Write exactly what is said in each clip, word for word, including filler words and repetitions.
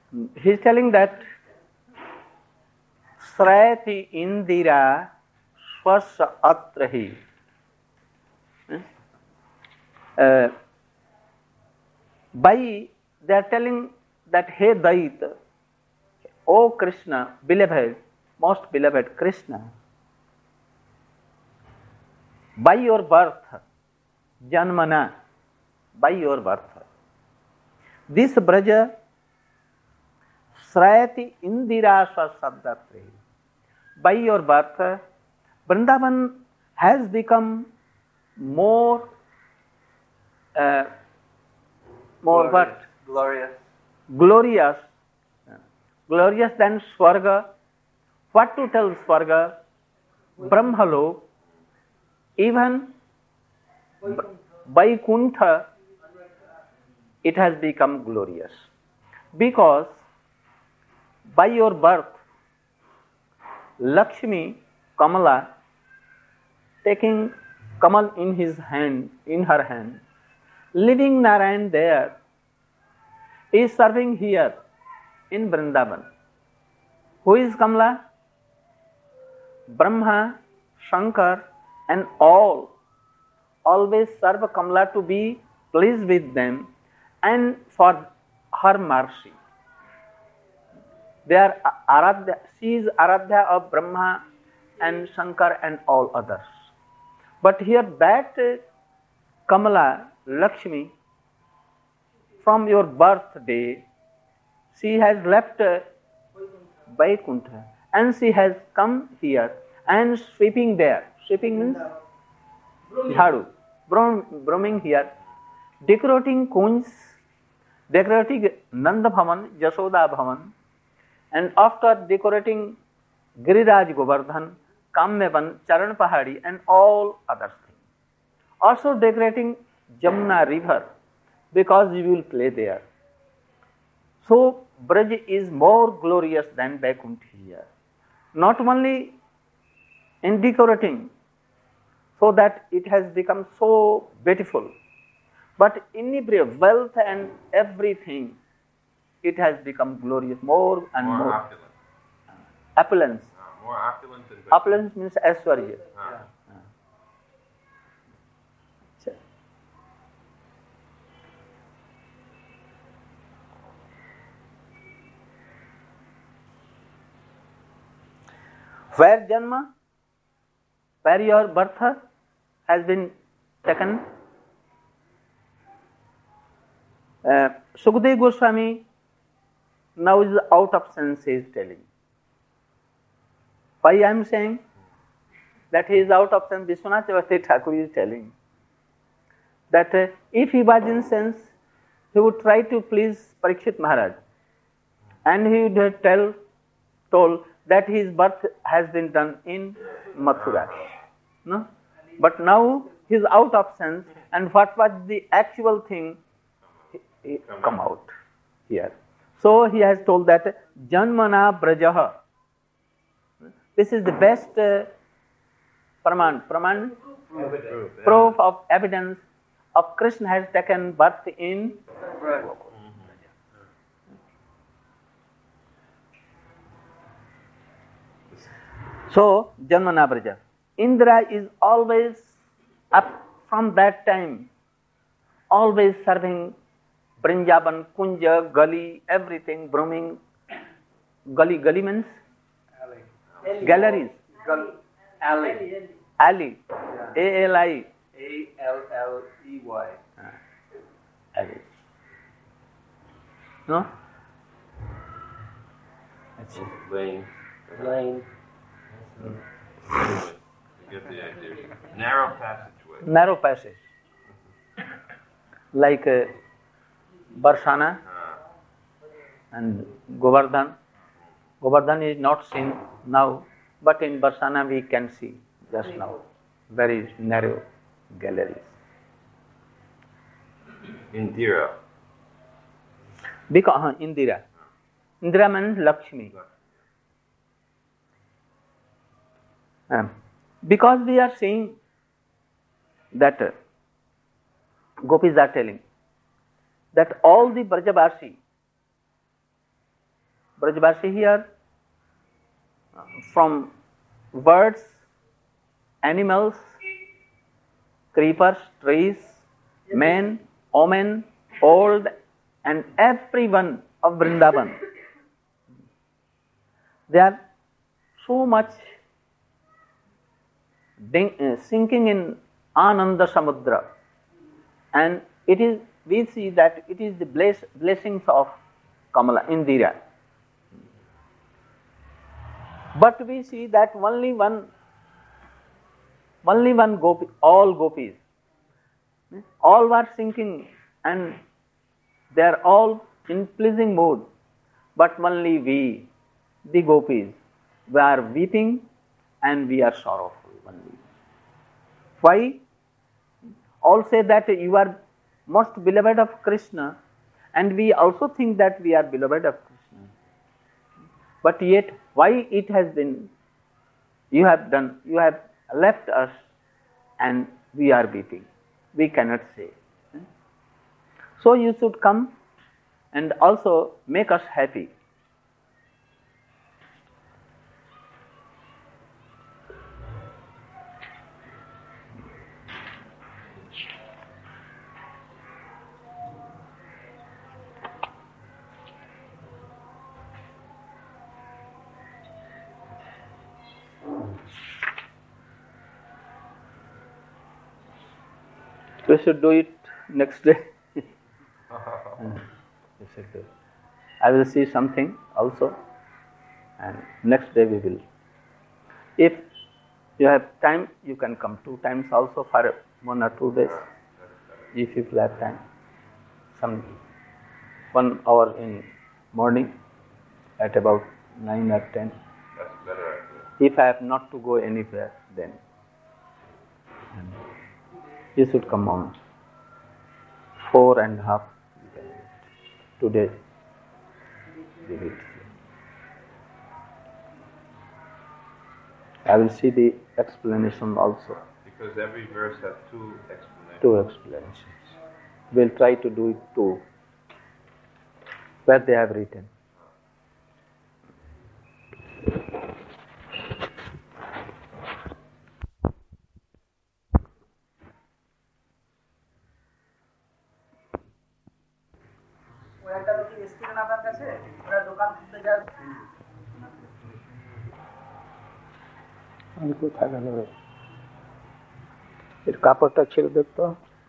He is telling that Srayati Indira Swasya Atrahi. Uh, by they are telling that, hey Dait, O Krishna, beloved, most beloved Krishna, by your birth, Janmana, by your birth, this Braja Srayati Indira Swasabdatri. By your birth, Vrindavan has become more, uh, more glorious, what? Glorious. Glorious. Glorious than Swarga. What to tell Swarga? Brahmalok. Even Vaikuntha, it has become glorious. Because by your birth, Lakshmi, Kamala, taking Kamal in his hand, in her hand, leaving Narayan there, is serving here in Vrindavan. Who is Kamala? Brahma, Shankar, and all always serve Kamala to be pleased with them and for her mercy. They are Aradhya, she is Aradhya of Brahma and Shankar and all others. But here that Kamala, Lakshmi, from your birthday, she has left Vaikuntha and she has come here and sweeping there. Sweeping means Jhadu, brooming here, decorating Kunj, decorating Nanda Bhavan, Jashoda Bhavan, and after decorating Giriraj Govardhan, Kamyavan, Charan Pahadi, and all other things. Also decorating Jamuna river, because you will play there. So Braj is more glorious than Vaikuntha here. Not only in decorating, so that it has become so beautiful, but in every wealth and everything, it has become glorious more and more. More opulent. Opulence. Uh, more opulent than Opulence means Aishwarya. Uh, Where Janma, where your birth has been taken. Uh, Sukadeva Goswami now is out of sense, he is telling. Why I am saying that he is out of sense? Vishwanath Chakravarti Thakur is telling that uh, if he was in sense, he would try to please Parikshit Maharaj, and he would tell, told that his birth has been done in Mathura. No? But now he is out of sense, and what was the actual thing he, he come out here. So he has told that Janmana Brajaha. This is the best uh, praman, praman? Proof. proof of evidence of Krishna has taken birth in Gokul. So, Janmana Braja. Indra is always, up from that time, always serving Brinjaban, Kunja, Gali, everything, brooming. Gali, Gali means? Alley. Galleries. Gal- alley. Alley. A L I. A L L E Y. Alley. No? lane. Lane. Anyway, you get the idea. Narrow passageway. Narrow passage. Like uh, Barsana Uh, and Govardhan. Govardhan is not seen now, but in Barsana we can see just now. Very narrow galleries. Indira. Because uh, Indira. Indira means Lakshmi. Um, because we are seeing that uh, Gopis are telling that all the Brajavasi, Brajvasi here, uh, from birds, animals, creepers, trees, men, women, old, and everyone of Vrindavan. They are so much ding, uh, sinking in Ananda Samudra, and it is, we see that it is the bless, blessings of Kamala, Indira. But we see that only one, only one gopi, all gopis, all were sinking and they are all in pleasing mood, but only we, the gopis, we are weeping and we are sorrowful only. Why? All say that you are most beloved of Krishna, and we also think that we are beloved of Krishna. But yet, why it has been, you have done, you have left us and we are weeping? We cannot say. So you should come and also make us happy. We should do it next day. We should do it. I will see something also, and next day we will. If you have time, you can come two times also for one or two days. If you have time, some one hour in morning at about nine or ten. That's better idea. If I have not to go anywhere, then you should come on four and a half. Today, leave it. I will see the explanation also. Because every verse has two explanations. Two explanations. We'll try to do it too, where they have written. আমি কোথায় গেল রে এর কাপড়টা ছিল দেখতো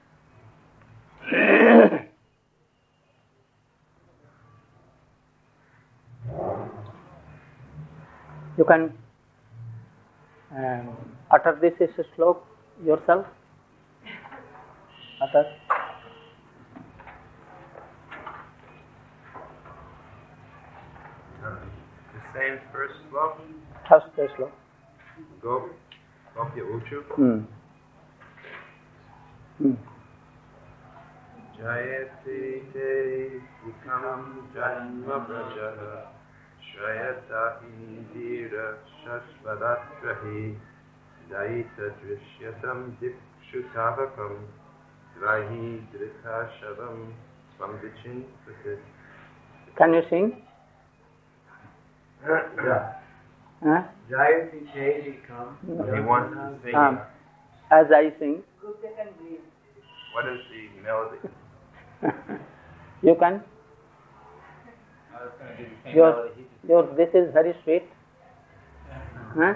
you can um, utter this is a slok yourself utter The same first slok. first slok Go, Gopya Uchu. hmm hmm Jayati te vikam janma prajaha Shrayata indira shashvadatrahi Daita drishyatam dikshutavakam Grahi dritha shavam svamdichin prasid. can you sing Yeah. huh? Jayati Jayati come. He wants to sing. um, as I sing What is the melody? you can I was going to do the same your melody. He just- your this is very sweet huh?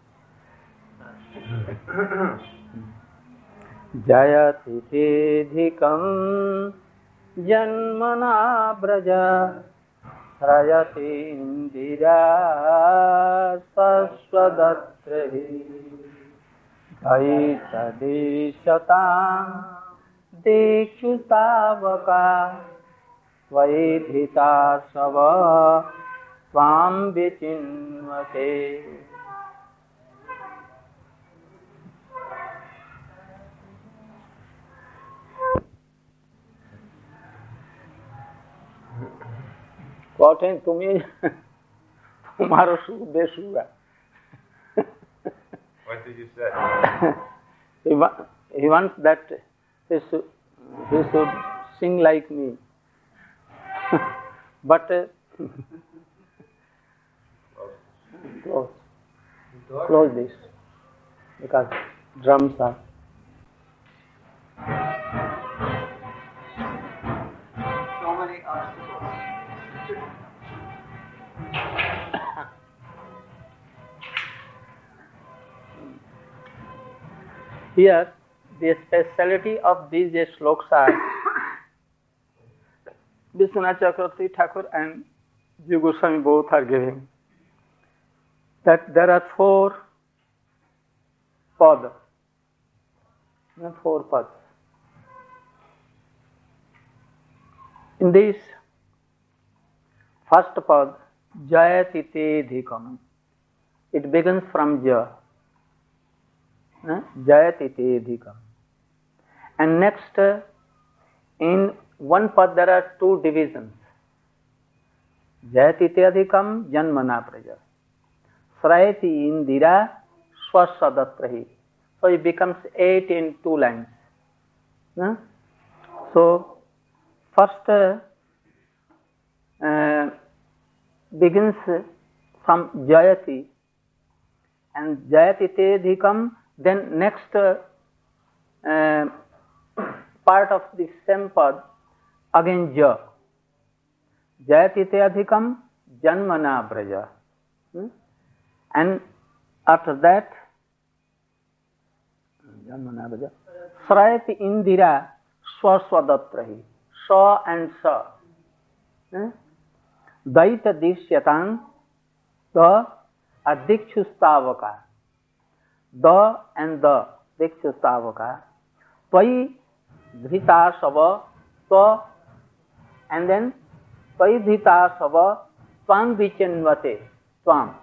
Jayati tidhikam janmana braja Rayati indira saswadatrahi Daita deshatam dekshutavaka Vaidhita sava Svam vichinvate. कठिन तुम्हें तुम्हारा सुख base हुआ What did you say? he, wa- he wants that he should, he should sing like me but uh, Close. Close this. Because drums are. So many obstacles. Here, the speciality of these shlokas are Vishwanath Chakravarti Thakur and Jiva Goswami both are giving that there are four pads, four pads. In this first pad, Jayati te dhikam, it begins from Ja. Jayati te dhikam. And next, in one pad there are two divisions. Jayati te adhikam janmana praja. Srayati indira swasadatrahi. So it becomes eight in two lines. So first uh, begins from Jayati, and Jayati te dhikam. Then next uh, uh, part of the same pad again Ja. Jayati te adhikam janmana braja. Hmm? And after that janmana braja srayati indira swaswadatrahi. Sa and sa. Hmm? Daita dishyatang the adikchustavaka. The and the Dikshustavaka. Tvai dhita sava tva, and then Tvai dhita sava tvam vichinvate tvam.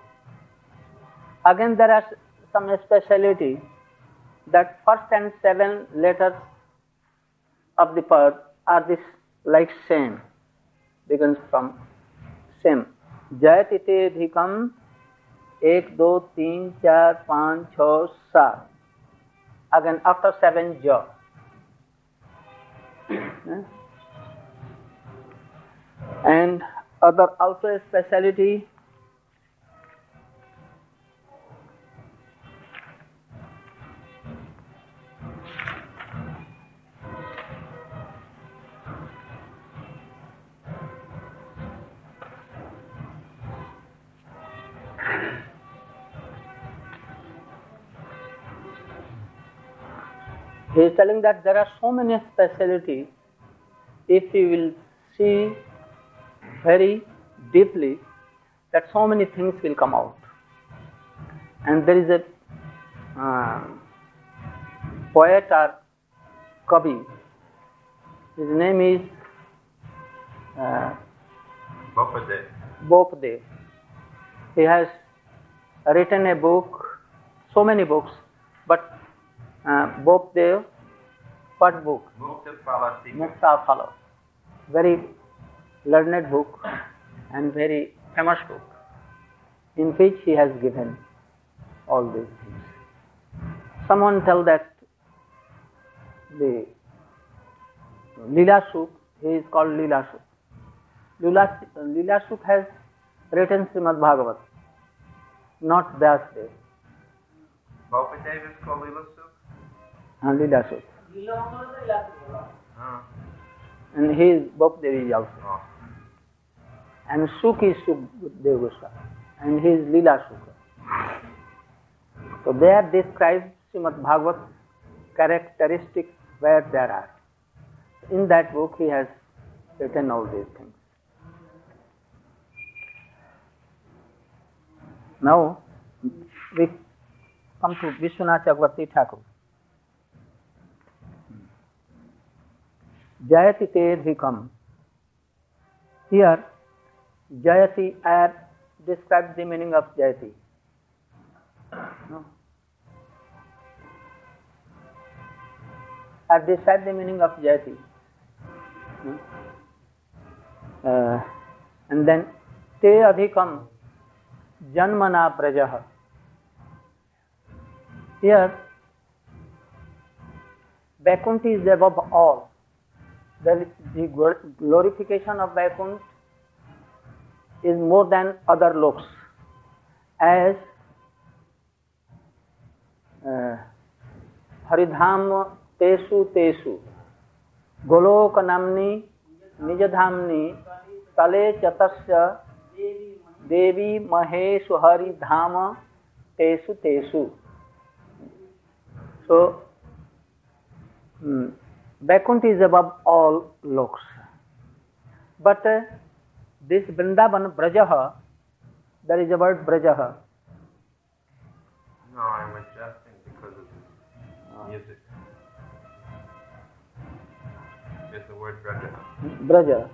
Again there are some speciality that first and seven letters of the pad are this like same, begins from same. Jayati te dhikam एक दो तीन चार पाँच छः सात. Again after seven Ja. And other also a speciality he is telling that there are so many specialties. If you will see very deeply, that so many things will come out. And there is a uh, poet or Kavi. His name is uh, Bopade. Bopade. He has written a book, so many books, but Uh, Bopdev, what book? Mukta Phala Secret. Mukta Phala. Very learned book and very famous book, in which he has given all these things. Someone tell that the Leela Suk, he is called Leela Suk. Leela, Leela Suk has written Srimad Bhagavat, not Vyasdev. Bopadev is called Leela Suk? Leela Suk. Oh. And he is Bopdevi also. Oh. And Suk is Sukdev Goswami. And he is Leela Suk. So there describes Srimad Bhagavat characteristics where there are. In that book he has written all these things. Now we come to Vishwanath Chakravarti Thakur. Jayati te dhikam. Here, Jayati, I have described the meaning of Jayati. No? I have described the meaning of Jayati. No? Uh, and then, te adhikam janmana prajaha. Here, Vaikuntha is above all. The, the glorification of Vaikuntha is more than other loks. as uh, Haridham Tesu Tesu Golok Namni Nijadhamni Tale Chatasya Devi Maheshu Haridhama Tesu Tesu. So, hmm, Vaikuntha is above all loks. But uh, this Vrindavan Brajaha, there is a word Brajaha. No, I'm adjusting because of the music. There's the word Braja. Braja.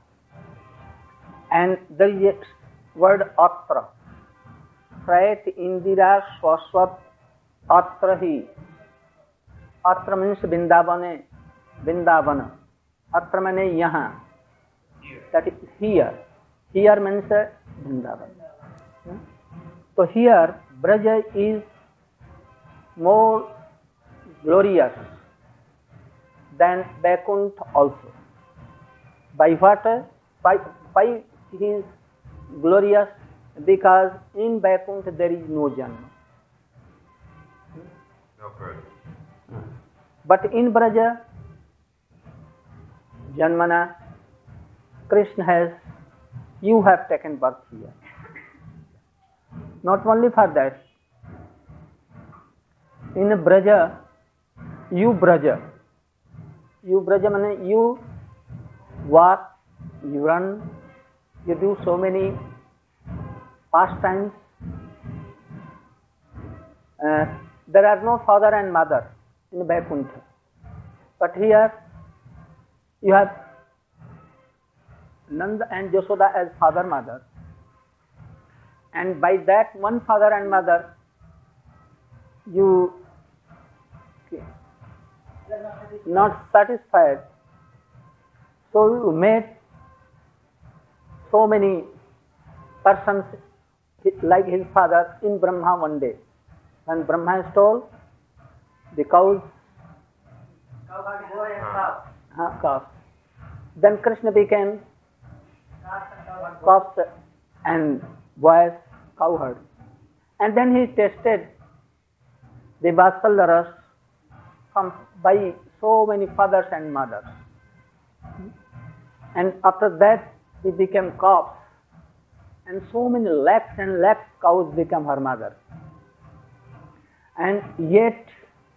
And there is a word Atra. Prayat Indira Swaswat Atrahi. Atra means Vrindavane, Vrindavana. Atra means yahan. That is here. Here means Vrindavan. So here, Braja is more glorious than Vaikuntha also. By what? By, by he is glorious because in Vaikuntha there is no Janma. No further. But in Braja, Janmana, Krishna has, you have taken birth here. Not only for that, in Braja, you Braja, you Braja means you walk, you run, you do so many pastimes. Uh, there are no father and mother in Vaikuntha. But here, you have Nanda and Yashoda as father mother, and by that one father and mother, you not satisfied, so you made so many persons like his father in Brahma one day. When Brahma stole the cows, uh, calves, then Krishna became calves and boys, cowherd. And then he tasted the Vatsalya ras from by so many fathers and mothers. And after that he became calves, and so many lakhs and lakhs cows became her mother. And yet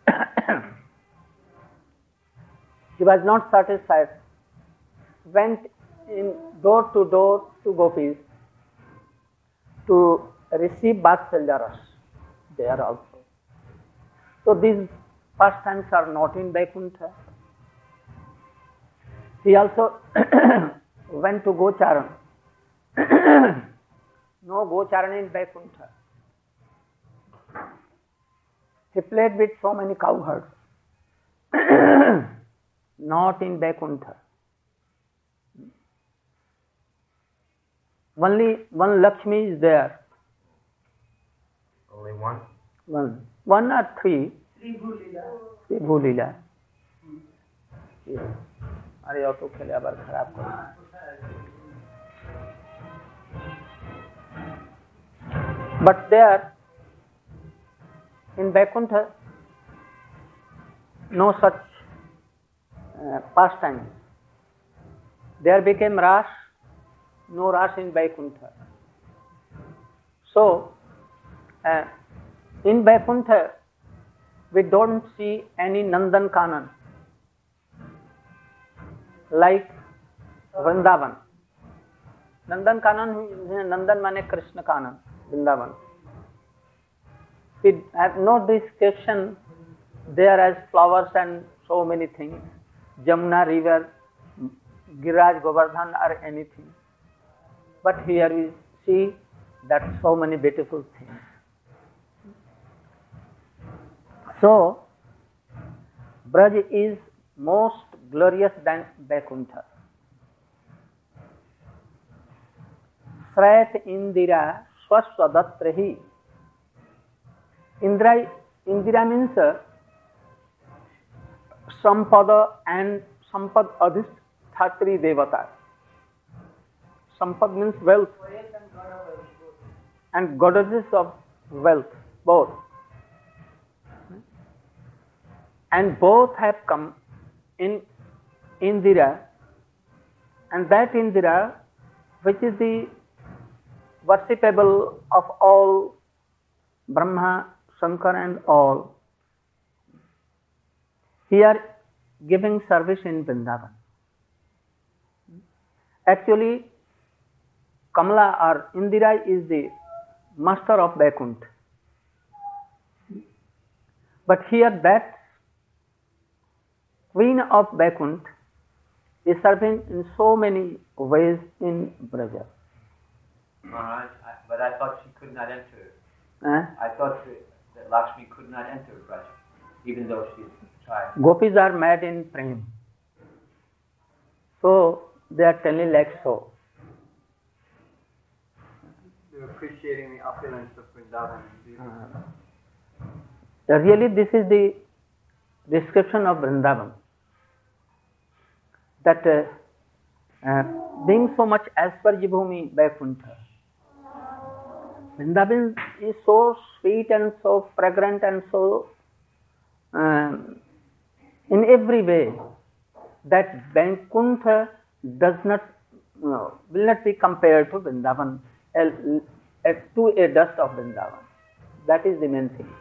he was not satisfied, went in door to door to gopis to receive Vatsalya ras there also. So these pastimes are not in Vaikuntha. He also went to Gocharan. No Gocharan in Vaikuntha. He played with so many cowherds. Not in Vaikuntha. Only one Lakshmi is there. Only one? One. One or three. Sri Bhulila. अरे auto खेले आबार खराब करो. But there, in Vaikuntha, no such uh, pastime. There became Ras, no Ras in Vaikuntha. So, uh, in Vaikuntha, we don't see any Nandan Kanan like Vrindavan. Nandan Kanan, Nandan mane Krishna Kanan, Vrindavan. We have no description there as flowers and so many things, Jamuna river, Giraj, Govardhan or anything. But here we see that so many beautiful things. So, Braj is most glorious than Vaikuntha. Srayat Indira Swaswadatrahi. Indra, Indira means uh, Sampada and Sampad Adhisthatri Devata. Sampad means wealth. and goddesses of wealth, both. And both have come in Indira, and that Indira, which is the worshipable of all, Brahma, Shankar and all, here giving service in Vrindavan. Actually, Kamala or Indira is the master of Vaikuntha. But here that Queen of Vaikuntha is serving in so many ways in Braja. Maharaj, I, but I thought she could not enter. Eh? I thought that, that Lakshmi could not enter Braja, even though she's tried. Gopis are mad in prem. So they are telling like so. They're appreciating the opulence of Vrindavan. Uh, really, this is the description of Vrindavan. That uh, uh, being so much as per Jibhumi Vaikuntha, Vrindavan is so sweet and so fragrant and so um, in every way that Vaikuntha does not, no, will not be compared to Vrindavan, uh, uh, to a dust of Vrindavan. That is the main thing.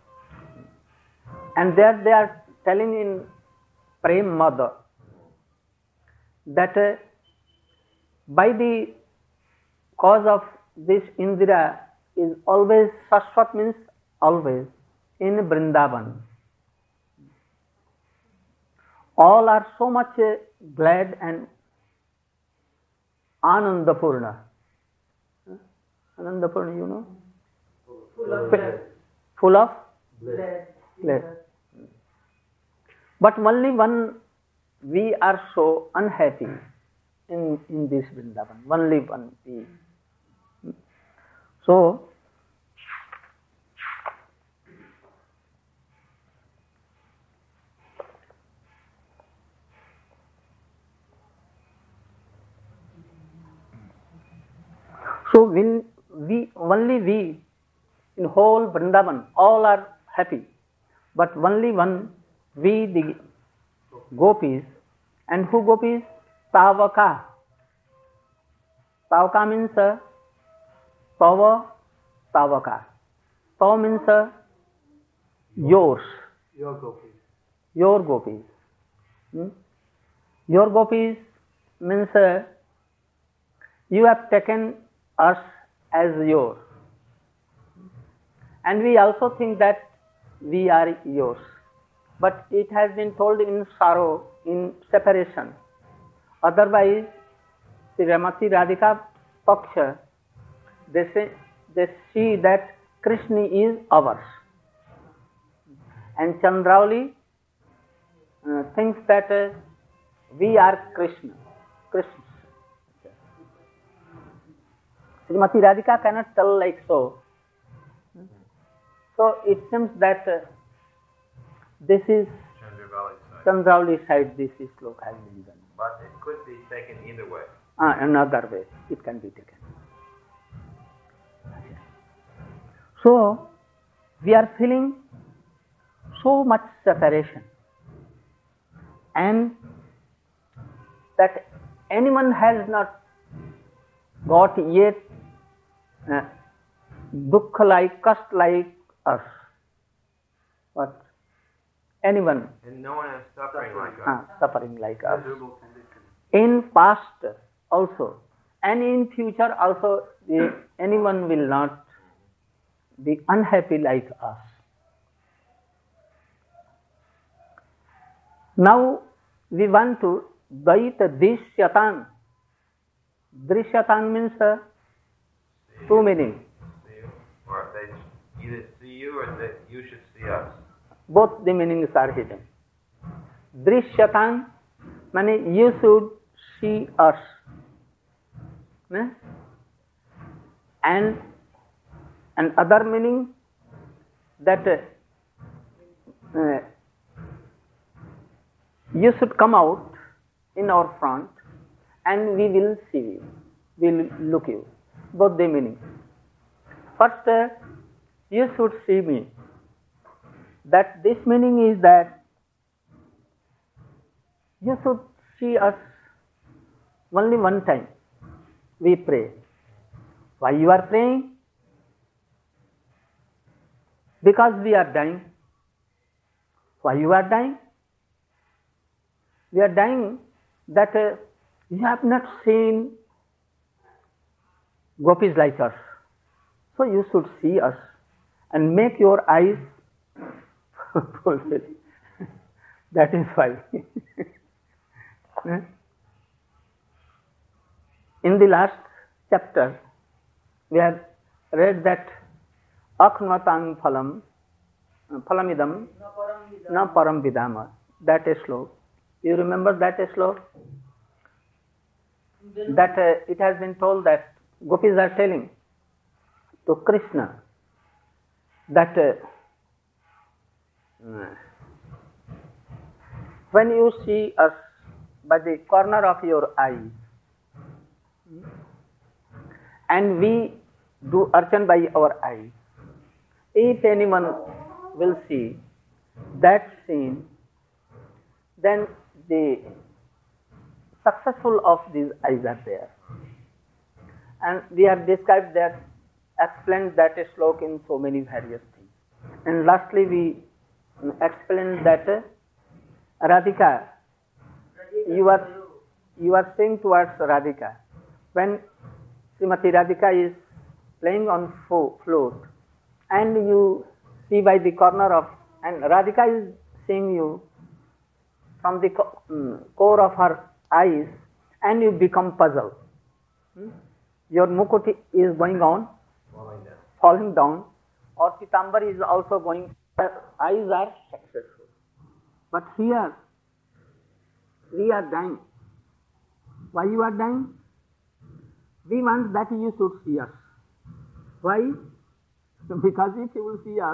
And there they are telling in Prem Mother that uh, by the cause of this Indira is always, Shashvat means always, in Vrindavan. All are so much uh, glad and Anandapurna. Anandapurna, you know? Full of bliss. Full of Bliss. bliss. But only one, we are so unhappy in, in this Vrindavan. Only one we. So, so when we, only we, in whole Vrindavan, all are happy. But only one, we the Gopis. And who Gopis? Tavaka. Tavaka means uh, Tava, Tavaka. Tava means uh, yours, Your gopis. your Gopis. Hmm? Your Gopis means uh, you have taken us as yours. And we also think that we are yours. But it has been told in sorrow, in separation. Otherwise, the Ramati Radhika Paksha, they say, they see that Krishna is ours. And Chandrauli uh, thinks that uh, we are Krishna. Krishna. Srimati Radhika cannot tell like so. So it seems that uh, this is Chandravali side. Chandrauli side, this slok has been done. But it could be taken either way. Ah, another way it can be taken. So we are feeling so much separation, and that anyone has not got yet uh, dukkha like, kast like us. But anyone And no one is suffering like us. uh, suffering like us. Miserable condition. In past also, and in future also, the, anyone will not be unhappy like us. Now we want to Daita Dishyatan. Drishyatan means uh, two meanings. See you, or they either see you or that you should see us. Both the meanings are hidden. Drishyatan means you should see us. Eh? And and other meaning that uh, uh, you should come out in our front and we will see you, we will look you. Both the meaning. first uh, you should see me. That this meaning is that you should see us only one time. We pray. Why you are praying? Because we are dying. Why you are dying? We are dying that uh, you have not seen gopis like us. So you should see us and make your eyes fulfill. That is why. In the last chapter, we have read that akhnatang phalam, phalamidam, na param vidama. That is slok. You remember that slok? That uh, it has been told that gopis are telling to Krishna that uh, when you see us by the corner of your eye and we do archan by our eye, if anyone will see that scene, then the successful of these eyes are there. And we have described that, explained that slok in so many various things. And lastly we explained that uh, Radhika, you are you are saying towards Radhika. When Srimati Radhika is playing on fo- flute and you see by the corner of, and Radhika is seeing you from the co- um, core of her eyes, and you become puzzled. Hmm? Your mukuti is going on, Falling down. falling down, or Pitambar is also going, her eyes are successful. But here, we are dying. Why you are dying? We want that you should see us. Why? Because if you will see us,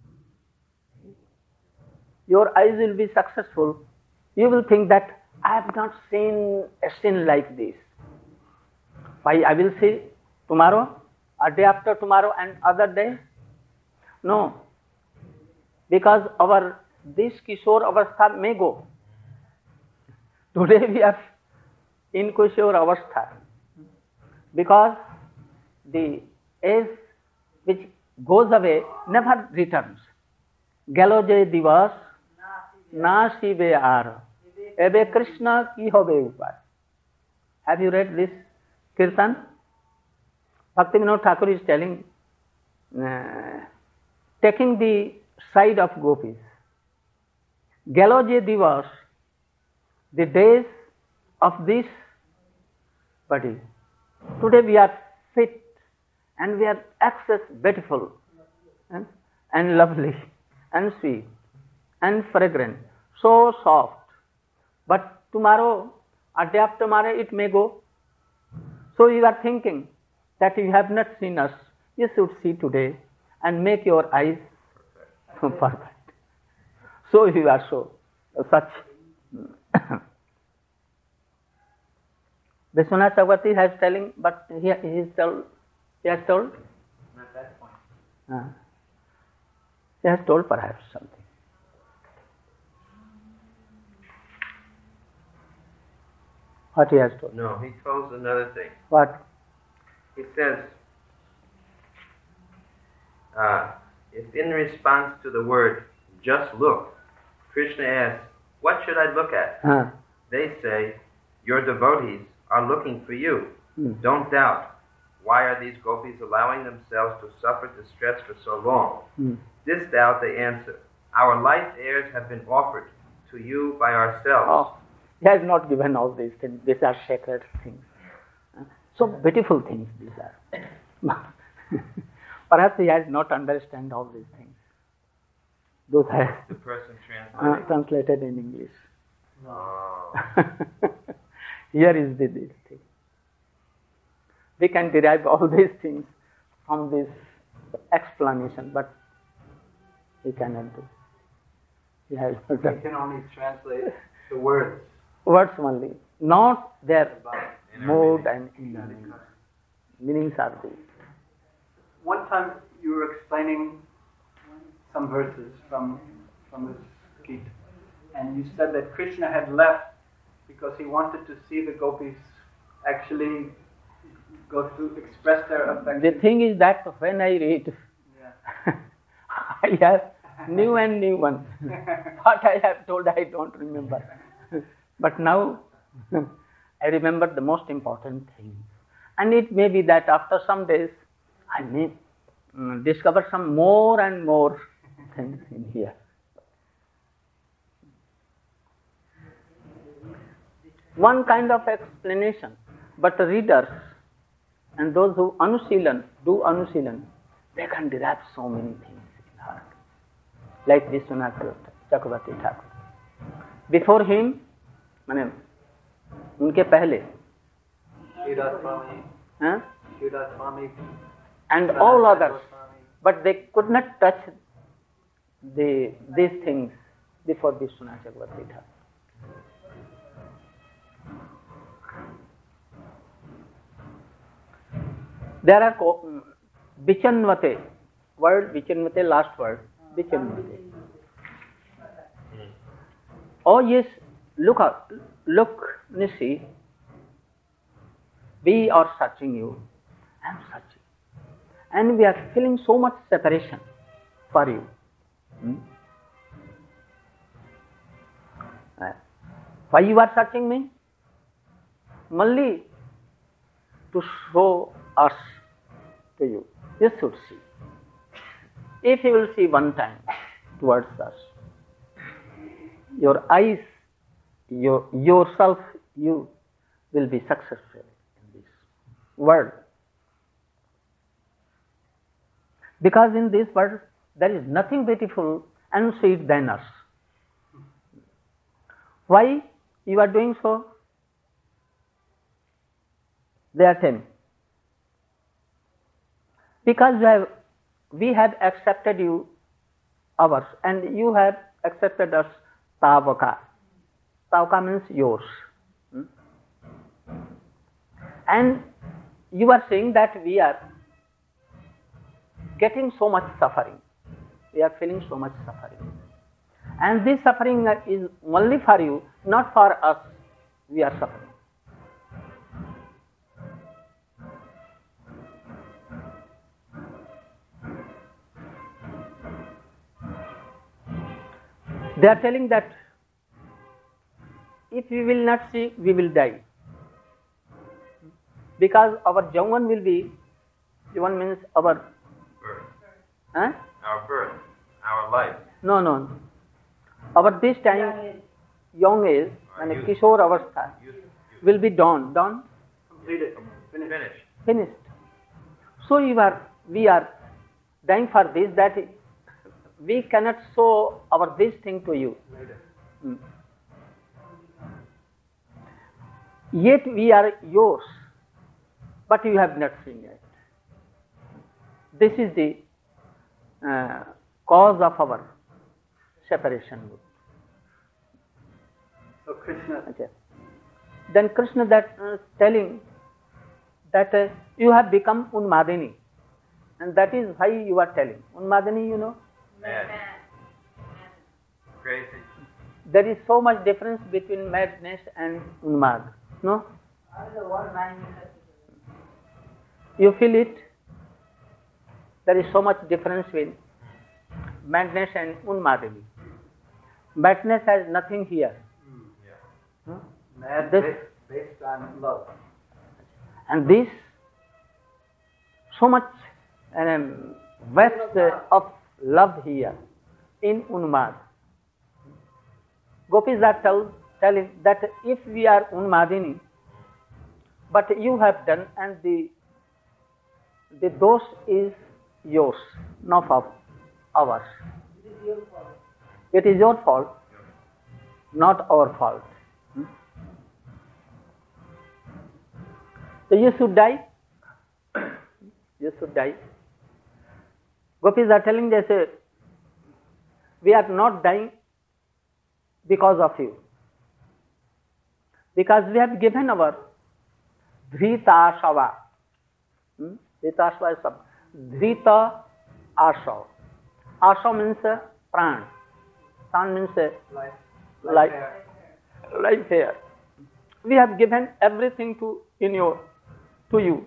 your eyes will be successful. You will think that I have not seen a sin like this. Why I will see tomorrow, or day after tomorrow, and other day? No. Because our this Kishore Avastha may go. Today we are in Kishore Avastha. Because the age which goes away never returns. Gelo je divas na shive ar. Ebe Krishna ki hobe upar. Have you read this Kirtan? Bhakti Vinod Thakur is telling, uh, taking the side of gopis. Gelo je divas, the days of this body. Today we are fit and we are excess beautiful and, and lovely and sweet and fragrant, so soft. But tomorrow or day after tomorrow it may go. So you are thinking that you have not seen us. You should see today and make your eyes perfect. So you are so such. Vishwanath Chakravarti has telling, but he, he is told, he has told, Not that point. uh, he has told perhaps something. What he has told? No, he told us another thing. What? He says, uh, if in response to the word, just look, Krishna asks, what should I look at? Uh, They say, your devotees are looking for you. Hmm. Don't doubt. Why are these gopis allowing themselves to suffer distress for so long? hmm. This doubt they answer. Our life heirs have been offered to you by ourselves. Oh, he has not given all these things. These are sacred things. Uh, So beautiful things these are. Perhaps he has not understand all these things. Those are The person uh, translating. translated in English. Oh. Here is the this thing. We can derive all these things from this explanation, but he cannot do. He has not We done. can only translate the words. Words only, not their Inner mood meaning. and inner meanings. Meanings are these. One time you were explaining some verses from from this Gita, and you said that Krishna had left because he wanted to see the gopis actually go to express their affection. The thing is that when I read, Yeah. I have new and new ones. What I have told I don't remember. But now I remember the most important thing. And it may be that after some days I may um, discover some more and more things in here. One kind of explanation, but the readers and those who anusilan, do anusilan, they can derive so many things in heart. Like Vishwanath Chakravarti Thakur. Before him, माने उनके पहले, Sridhar Swami, huh? Sridhar Swami, and all others, but they could not touch the these things before Vishwanath Chakravarti Thakur. There are co- Vichanvate, word Vichanvate, last word, Vichanvate. Oh yes, look out, look, Nishi, we are searching you, I am searching. And we are feeling so much separation for you. Hmm? Uh, why you are searching me? Only to show us to you. You should see. If you will see one time towards us, your eyes, your yourself, you will be successful in this world. Because in this world there is nothing beautiful and sweet than us. Why you are doing so? They are telling. Because we have, we have accepted you, ours, and you have accepted us, Tavaka. Tavaka means yours. Hmm? And you are saying that we are getting so much suffering. We are feeling so much suffering. And this suffering is only for you, not for us. We are suffering. They are telling that if we will not see, we will die. Because our Javan will be, Javan means our Birth. Huh? Our birth. Our life. No, no, no. Our this time, young age, and Kishore Avastha, will be dawn. Dawn? completed, finished. Finished. Finished. So you are, we are dying for this, that we cannot show our this thing to you. Hmm. Yet we are yours, but you have not seen it. This is the uh, cause of our separation. So Krishna, Okay. Then Krishna that uh, telling that uh, you have become Unmadini, and that is why you are telling. Unmadini, you know, Mad. Crazy. there is so much difference between madness and Unmad. No? You feel it? There is so much difference between madness and Unmadini. Madness has nothing here. Hmm? mad This- based, based on love. And this, so much um, weft of love here in Unmad. Gopis are tell, telling that if we are Unmadini, but you have done and the the dosh is yours, not of ours. It is your fault, not our fault. Hmm? So you should die. You should die. Gopis are telling this, uh, we are not dying because of you. Because we have given our Dhritashava. Hmm? Dhritashava is some. Dhrita Asha. Asha means uh, pran. Pran means uh, Life. life, Air. life here. We have given everything to in your to you,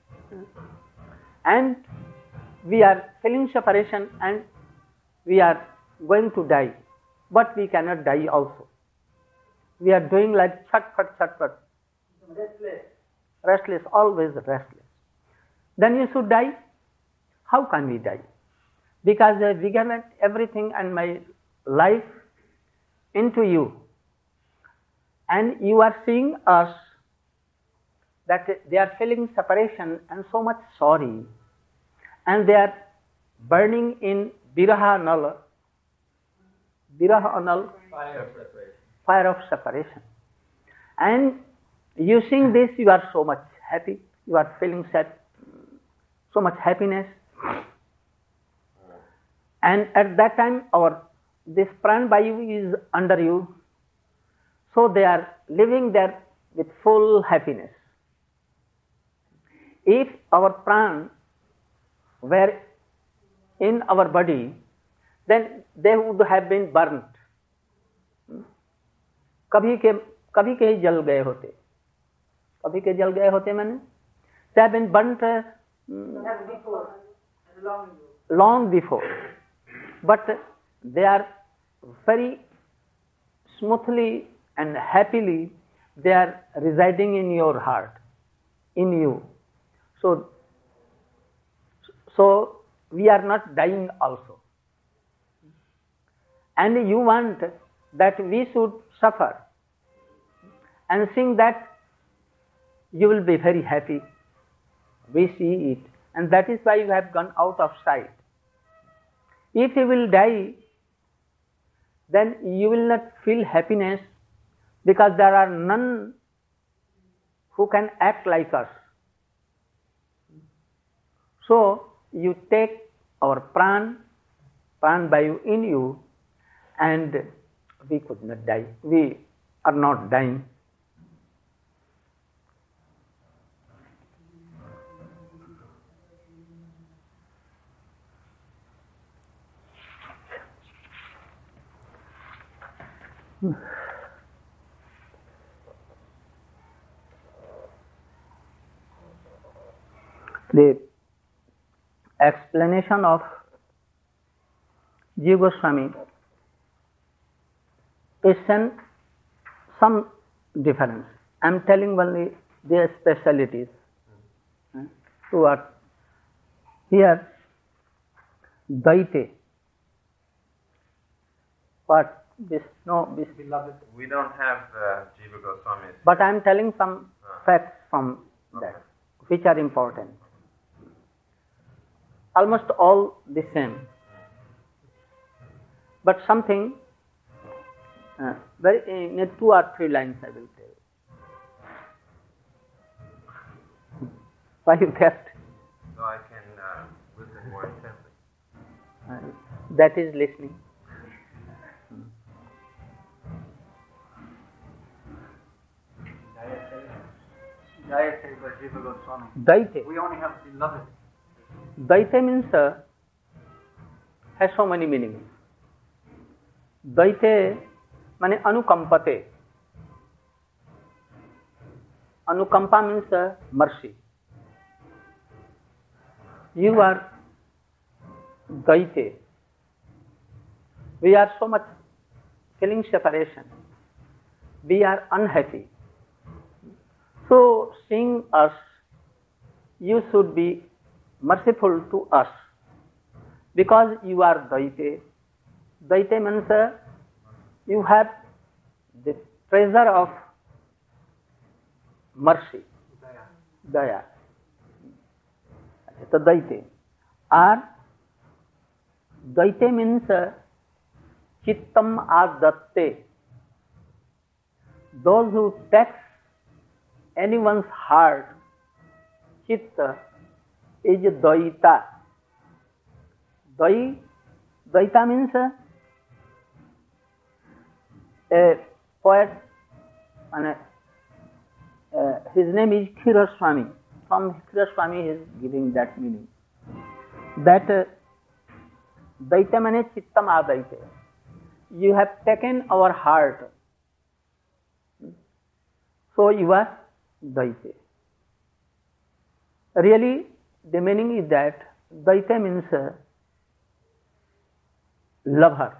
and we are feeling separation, and we are going to die, but we cannot die also. We are doing like chat-pat, chat-pat. Restless. Restless, always restless. Then you should die. How can we die? Because uh, we given everything and my life into you. And you are seeing us that they are feeling separation and so much sorry. And they are burning in Viraha Nala. Viraha Nala. Fire of separation. Fire of separation. And you seeing this, you are so much happy. You are feeling sad, so much happiness. And at that time, our this pran vayu is under you. So they are living there with full happiness. If our pran were in our body, then they would have been burnt. कभी के कभी के ही जल गए होते, कभी के जल गए होते मैंने. They have been burnt uh, Before. Long ago. long before, but they are very smoothly and happily they are residing in your heart, in you. So, so we are not dying also. And you want that we should suffer, and seeing that you will be very happy. We see it, and that is why you have gone out of sight. If you will die, then you will not feel happiness, because there are none who can act like us. So you take our pran, pran vayu in you, and we could not die. We are not dying. The explanation of Jiva Goswami is some difference. I am telling only their specialities. Two are here. Daite. What? This, no, this, Beloved. We don't have uh, Jiva Goswami's. but I am telling some facts from that, which are important. Almost all the same, but something uh, very in uh, two or three lines I will tell. Why you kept? So I can uh, listen more intently. Uh, that is listening. Jayateva Jiva Goswami. Daite. We only have beloved. Daite means uh, has so many meanings. Daite means anukampate. Anukampa means uh, mercy. You are Daite. We are so much feeling separation. We are unhappy. So, seeing us, you should be merciful to us, because you are Daite. Daite means uh, you have the treasure of mercy, Daya. So, Daite. Or Daite means uh, Chittam Adatte. Those who tax anyone's heart, Chitta, is Daita. Dai, Daita means uh, a poet, and uh, his name is Khiraswami. From Khiraswami he is giving that meaning. that uh, Daita mane chittam adaite. You have taken our heart, so you are Daite. Really, the meaning is that Daita means uh, lover,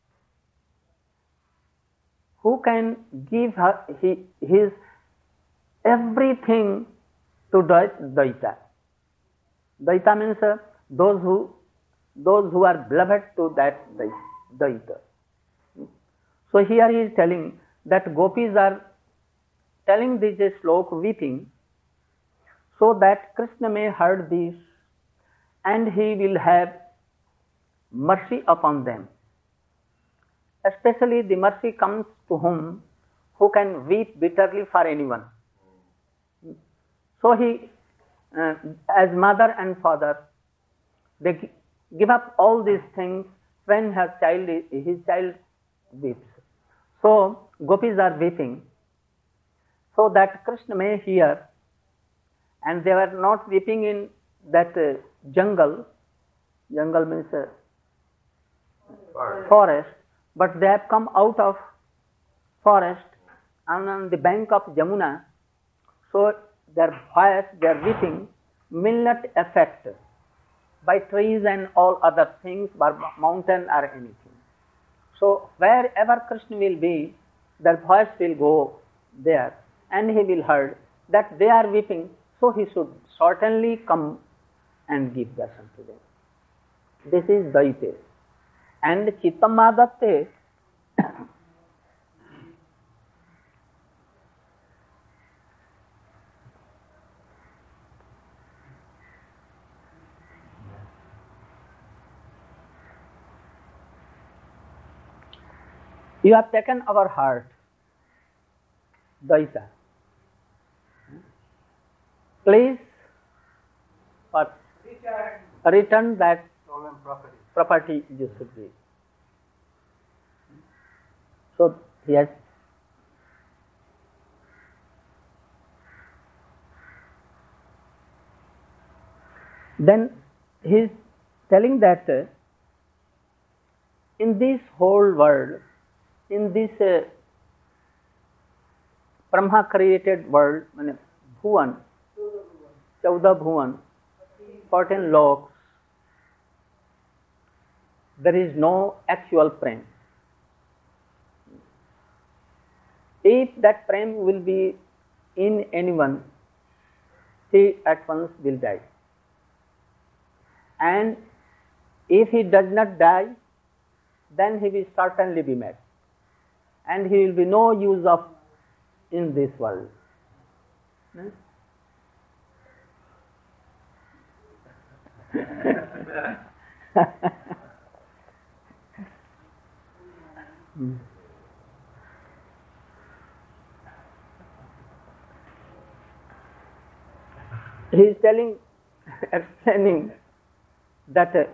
who can give her, he, his everything to Daita. Daita means uh, those who those who are beloved to that Daita. So here he is telling that gopis are telling this slok weeping, so that Krishna may heard this and he will have mercy upon them. Especially the mercy comes to whom who can weep bitterly for anyone. So he, uh, as mother and father, they give up all these things when her child, his child weeps. So gopis are weeping so that Krishna may hear, and they were not weeping in that uh, jungle. Jungle means uh, forest. forest, but they have come out of forest and on the bank of Jamuna. So their voice, their weeping will not affect by trees and all other things, by mountain or anything. So wherever Krishna will be, their voice will go there, and he will hear that they are weeping, so he should certainly come and give darshan to them. This is Daite. And Chittam Adatte, you have taken our heart, Daita. Please but return. return that stolen property. property you should be. So he has then he is telling that uh, in this whole world, in this uh, Brahma created world, Bhuvan, Chauda Bhuvan, fourteen loks, there is no actual prem. If that prem will be in anyone, he at once will die. And if he does not die, then he will certainly be mad, and he will be no use of in this world. Hmm? hmm. He is telling, explaining that uh,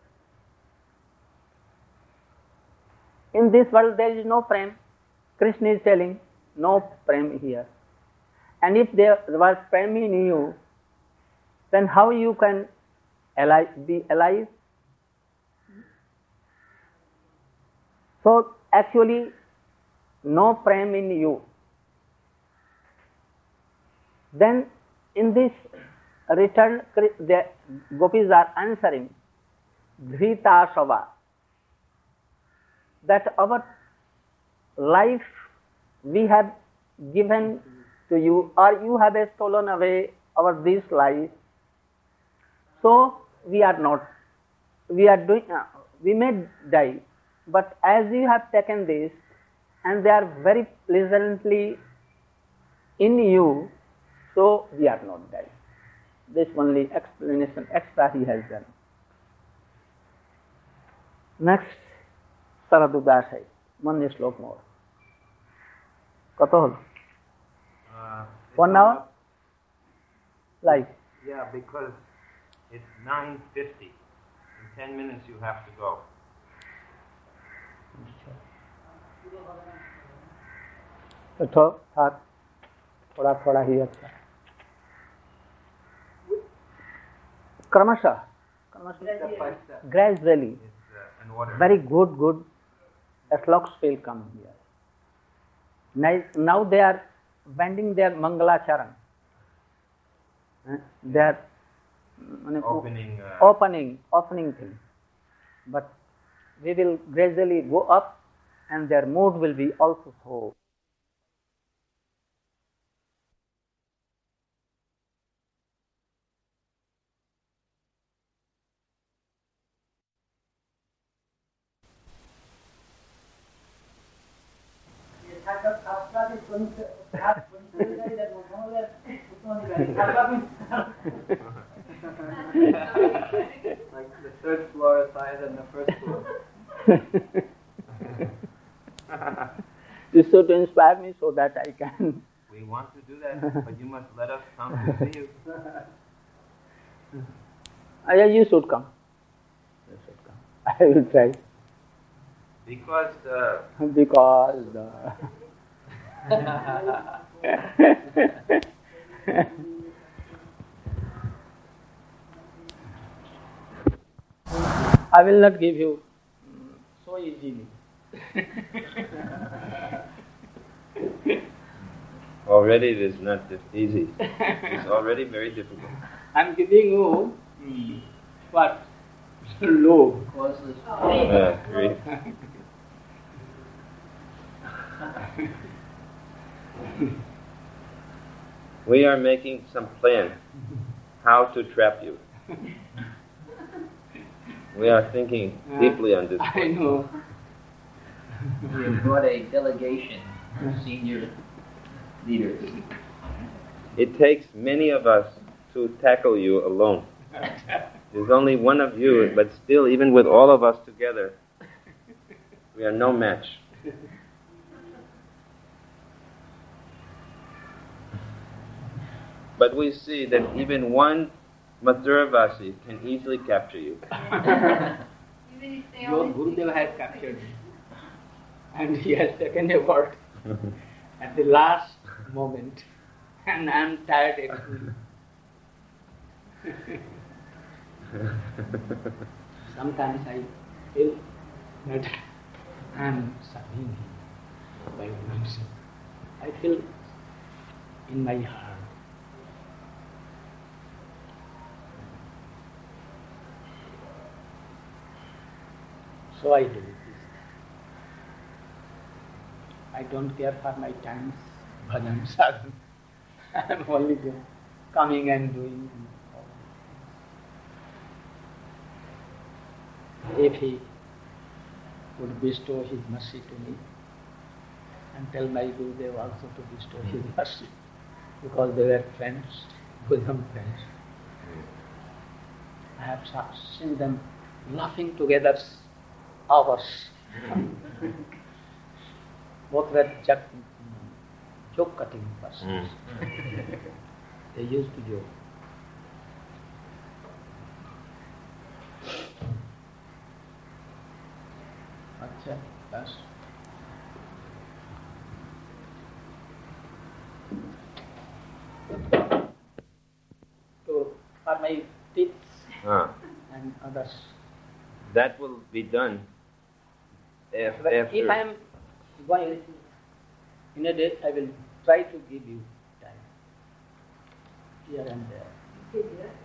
in this world there is no prem. Krishna is telling no prem here. And if there was prem in you, then how you can alive, be alive? So actually no prem in you. Then in this return, the gopis are answering Dhrita Sava, that our life we have given to you, or you have stolen away our this life. So we are not, we are doing, uh, we may die, but as you have taken this, and they are very pleasantly in you, so we are not dying. This only explanation extra he has done. Next, Saradudasai, one slok more. Kato hol? Uh, One hour? Like? Yeah, because it's nine fifty. In ten minutes you have to go. तो था थोड़ा थोड़ा ही अच्छा क्रमशः must Step by step. gradually. It's uh, in order. Very good, good. Sloks will come here. Nice. Now they are bending their Mangalacharan. Eh, They are mm, Opening. Uh, opening, opening thing. But we will gradually go up, and their mood will be also so. Like the third floor is higher than the first floor. This is so to inspire me so that I can. we want to do that, but you must let us come to see you. Ah, yeah, you should come. You should come. I will try. Because uh, Because the I will not give you mm, so easily. already it is not that easy. It's already very difficult. I'm giving you mm, what? Low. Causeless. Yeah, great. We are making some plan how to trap you. We are thinking deeply on this I point. know. We have brought a delegation of senior leaders. It takes many of us to tackle you alone. There's only one of you, but still, even with all of us together, we are no match. But we see that even one Madhuravasi can easily capture you. Your Gurudev has captured me. And he has taken a word at the last moment. And I am tired actually. Sometimes I feel that I am serving him by myself. I feel in my heart. So I do this. I don't care for my times, bhajan, sadhana. I am only doing, coming and doing. If he would bestow his mercy to me, and tell my Gurudev also to bestow his mercy, because they were friends, bosom friends. I have seen them laughing together hours. Both were joke, joke cutting persons. They used to joke. Acha, bas. So, for my tips Ah, and others. that will be done af- But after. if I am going in a day, I will try to give you time here and there.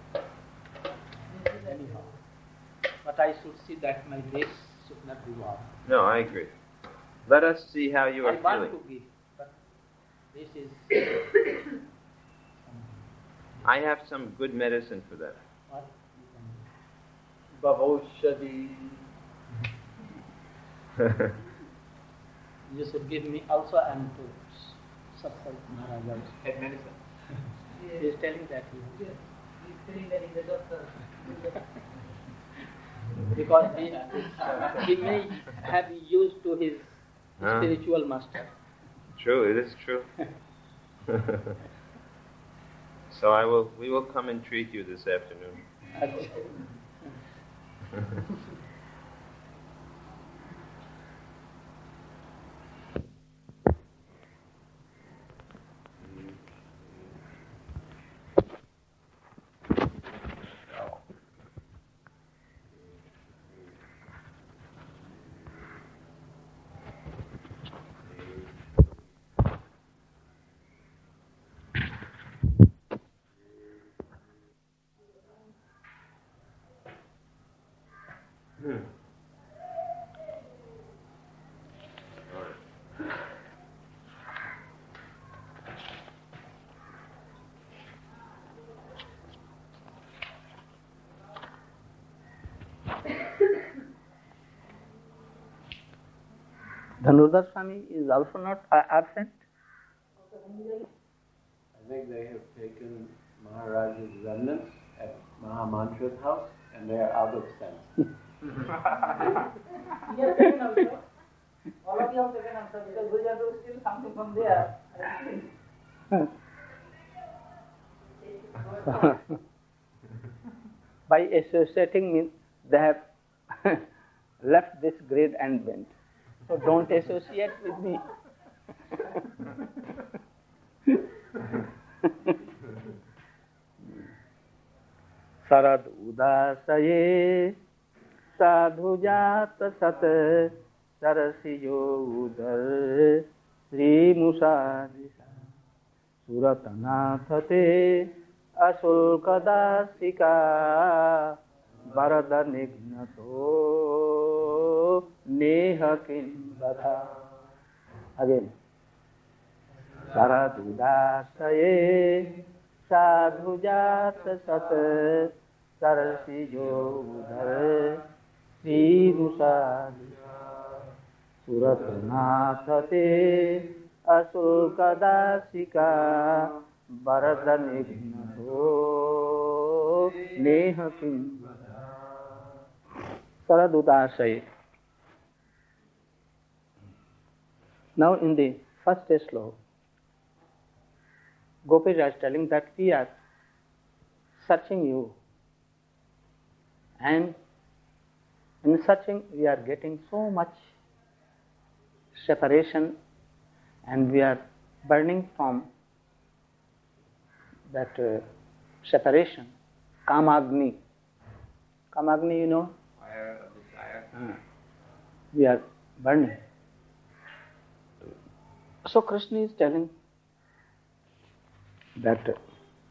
Anyhow, but I should see that my days should not be long. No, I agree. Let us see how you are I want feeling. to give, but this is I have some good medicine for that. what you can do. You should give me also and to Satsang Maharaja's Head medicine. he is telling that he because he, he may have used to his Huh? spiritual master. True, it is true. So I will. We will come and treat you this afternoon. Dhanurdhar Swami is also not uh, absent. I think they have taken Maharaj's remnants at Mahamantra's house and they are out of sense. Yes, taken also. All of you have taken also because we have to steal something from there. By associating means they have left this grade and went. So don't associate with me. Sarad udasaye sadhu jata sat sarasiyo udar Sri Musadisa Suratanathate Asulkadasika Varada Nignato Neha Kimbadha. Again. Saradudasaye Sadhu Jata Sat Sarasiyo Udhar Sri Musadisa Suratanathate Asulkadasika Varada Nignato Neha Kimbadha. Saradudasaya. Now in the first sloka, Gopiraj is telling that we are searching you, and in searching we are getting so much separation and we are burning from that uh, separation. Kamagni. Kamagni, you know? Fire of desire. Uh, we are burning. So Krishna is telling that uh,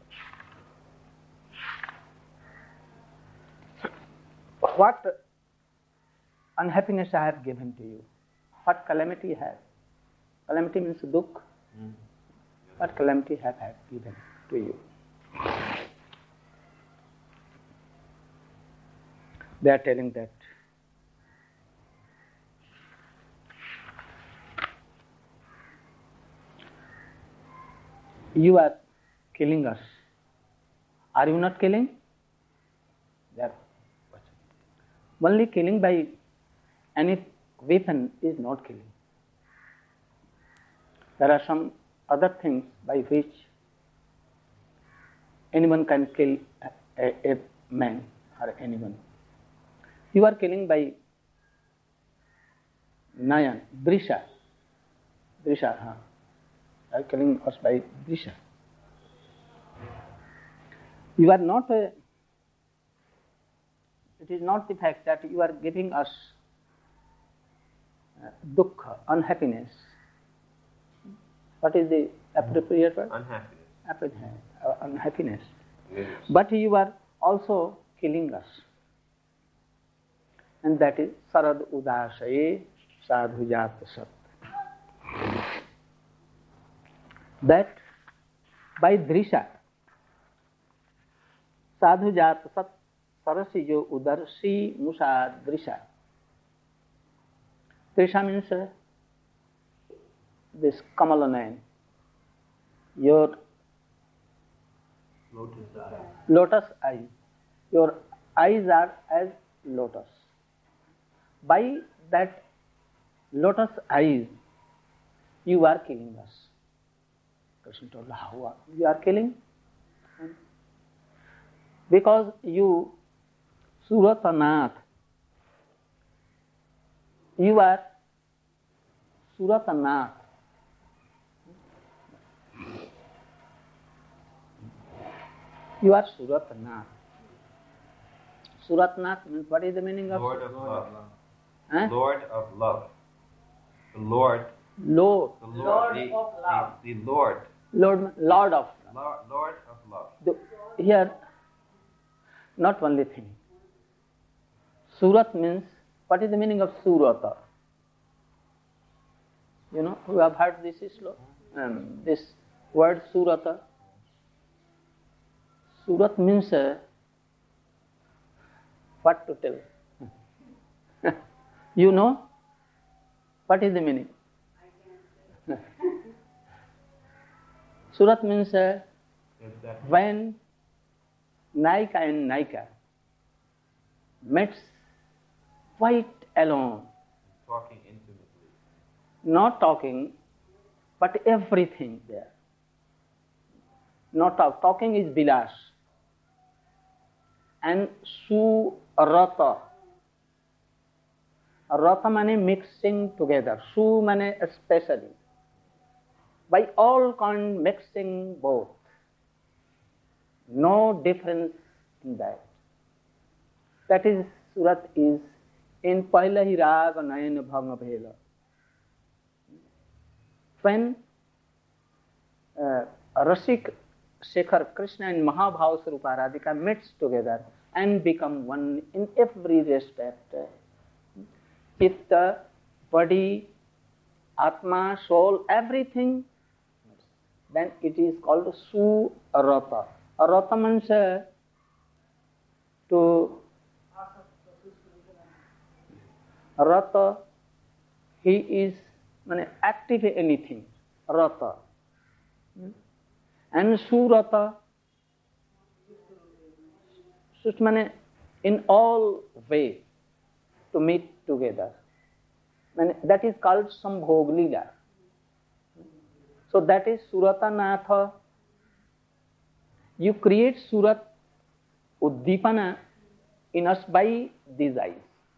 what unhappiness I have given to you, what calamity I have. Calamity means dukkha. Mm. What calamity have I given to you? They are telling that you are killing us. Are you not killing? They are only killing by any weapon is not killing. There are some other things by which anyone can kill a, a, a man or anyone. You are killing by Nayan, Drisha. Drisha, huh? You are killing us by Drisha. You are not a, it is not the fact that you are giving us uh, dukkha, unhappiness. What is the appropriate word? Unhappiness. Unhappiness. Uh, unhappiness. Yes. But you are also killing us. And that is Sarad Udasaye Sadhu Jata Sat. That by Drisha, Sadhu Jata Sat Sarasiyo Udar Si Musa Drisha. Drisha means uh, this Kamalanan, your Lotus eye. lotus eye. Your eyes are as lotus. By that lotus eyes, you are killing us. Krishna told, how are you are killing? Because you, Suratanath, you are Suratanath. You are Suratanath. Suratnath means, what is the meaning of Lord of love. Huh? Lord of love. The Lord. Lord. The Lord. Lord the, of love. The, the Lord. Lord, Lord of. Lord, Lord of love. The, here, not only thing. Surat means, what is the meaning of Surata? You know, who have heard this sloka? Um, this word Surata. Surat means, uh, what to tell? You know, what is the meaning? Surat means uh, Exactly. when Naika and Naika meets quite alone, Talking intimately. not talking, but everything there. Not talk. Talking is bilas. And surata. Rata means mixing together. Su means especially. By all kind mixing both. No difference in that. That is, Surat is in Paila hi Rag Nayan Bhanga Bhela. When uh, Rasik Shekhar, Krishna and Mahabhav Swarupa Radhika meets together and become one in every respect. Chitta, body, Atma, soul, everything, then it is called Surata. Rata means uh, to Rata, he is mean, active in anything. Rata. And Surata, Sut means in all way to meet together. And that is called Sambhog Leela. So that is Surata Natha. You create Surat Uddipana in us by these eyes.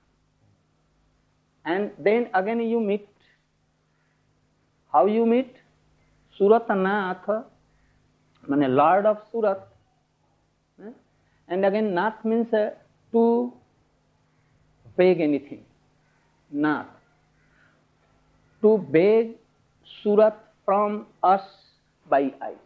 And then again you meet. How you meet? Surata Natha, means Lord of Surat. And again Nath means uh, to beg anything. Nath. To beg Surat from us by eyes.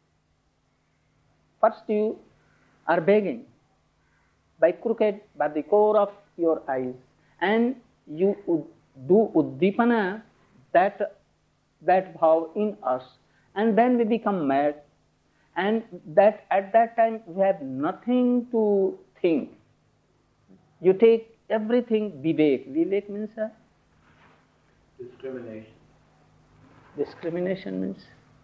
First you are begging by crooked, by the core of your eyes, and you do uddipana, that that bhav in us, and then we become mad, and that at that time we have nothing to think. You take everything vivek. Vivek means uh, Discrimination. discrimination means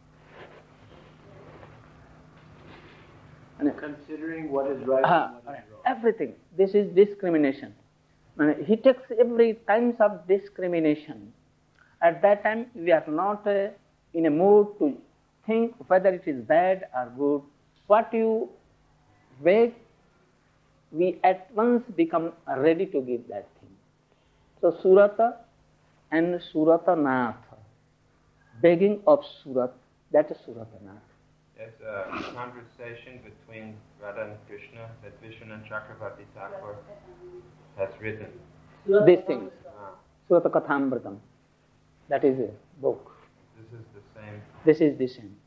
Considering what is right Ah, and what is wrong. everything. This is discrimination. And he takes every kinds of discrimination. At that time, we are not uh, in a mood to think whether it is bad or good. What you beg, we at once become ready to give that thing. So Surata and Surata Nath, begging of Surat, that is Surata Nath. There's a conversation between Radha and Krishna that Vishwanath Chakravarti Thakur has written. These things. Ah, Surata Kathamritam. That is a book. this is the same. This is the same.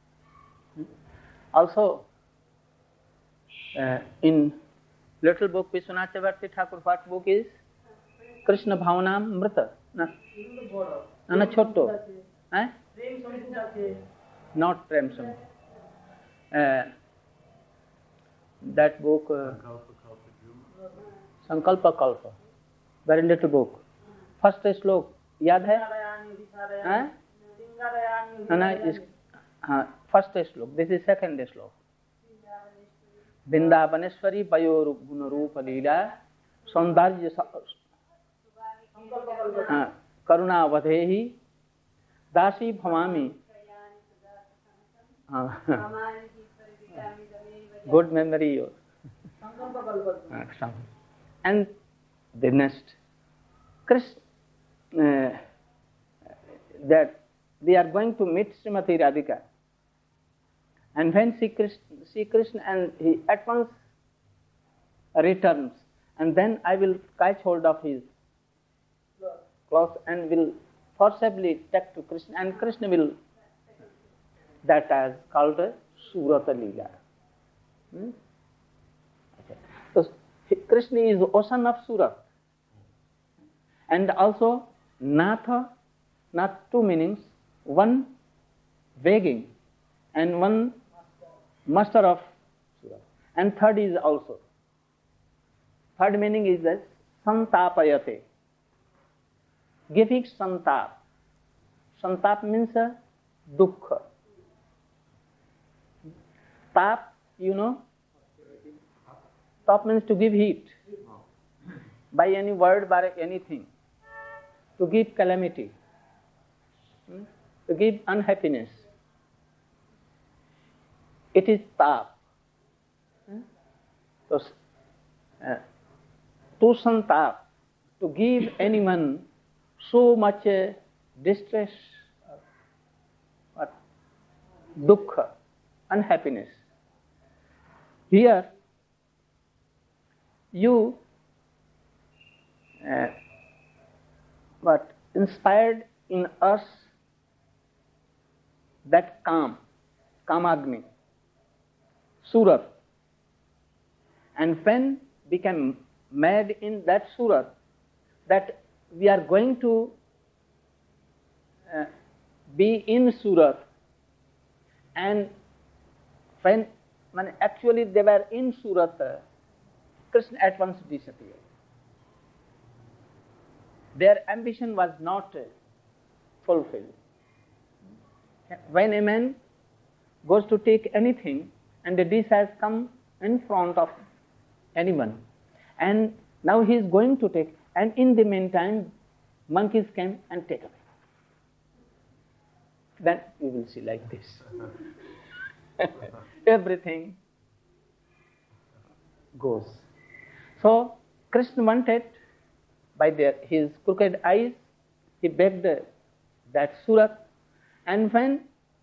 Also, uh, in little book Vishwanath Chakravarti Thakur, what book is? Krishna Bhavana Mrita. Na, na, na chotto. Eh? Not Prem Sambhu. Uh, that book, uh, Sankalpa Kalpa, very little book. First slok, याद है? हाँ? ना ना इस हाँ first slok. This is second slok. Vrindavaneshwari pure गुण रूप लीला सौंदर्य हाँ करुणा वधेहि दासी भवामी हाँ good memory yours. And the next, Krishna, uh, that we are going to meet Srimati Radhika. And when Sri Krishna, Sri Krishna and he at once returns, and then I will catch hold of his cloth and will forcibly take to Krishna, and Krishna will, that is called Surata Leela. Hmm? Okay. So Krishna is ocean of Surat. And also Natha, not two meanings, one begging and one master of Surat. And third is also. Third meaning is that santapayate. Giving santap. Santap means uh, dukkha. Tap, you know? Tap means to give heat. By any word, by anything. To give calamity. Hmm? To give unhappiness. It is tap. Hmm? So, uh, to santap, to give anyone so much uh, distress, uh, what? Dukkha, unhappiness. Here, you uh, what inspired in us that calm, Kamagni, Surat, and when became mad in that Surat, that we are going to uh, be in Surat, and when, when actually they were in Surat, uh, Krishna at once disappeared. Their ambition was not uh, fulfilled. When a man goes to take anything and the dish has come in front of anyone, and now he is going to take, and in the meantime monkeys came and take away. Then you will see like this. Everything goes. So Krishna wanted, by their, his crooked eyes, he begged that Surat, and when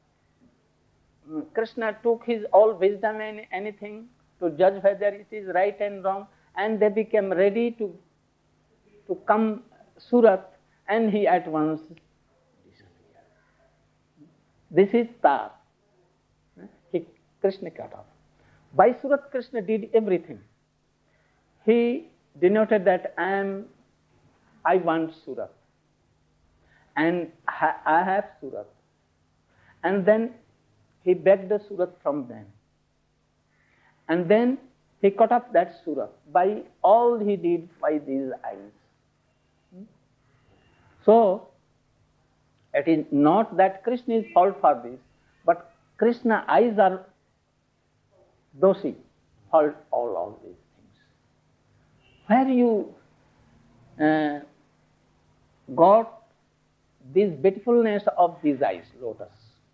Krishna took his all wisdom and anything to judge whether it is right and wrong, and they became ready to to come Surat, and he at once disappeared. This is Tar. He, Krishna cut off. By Surat, Krishna did everything. He denoted that I am, I want Surat, and ha, I have Surat, and then he begged the Surat from them, and then he cut off that Surat by all he did by these eyes. So it is not that Krishna is fault for this, but Krishna eyes are doshi, fault all all these things. Where you uh, got this beautifulness of these eyes, lotus?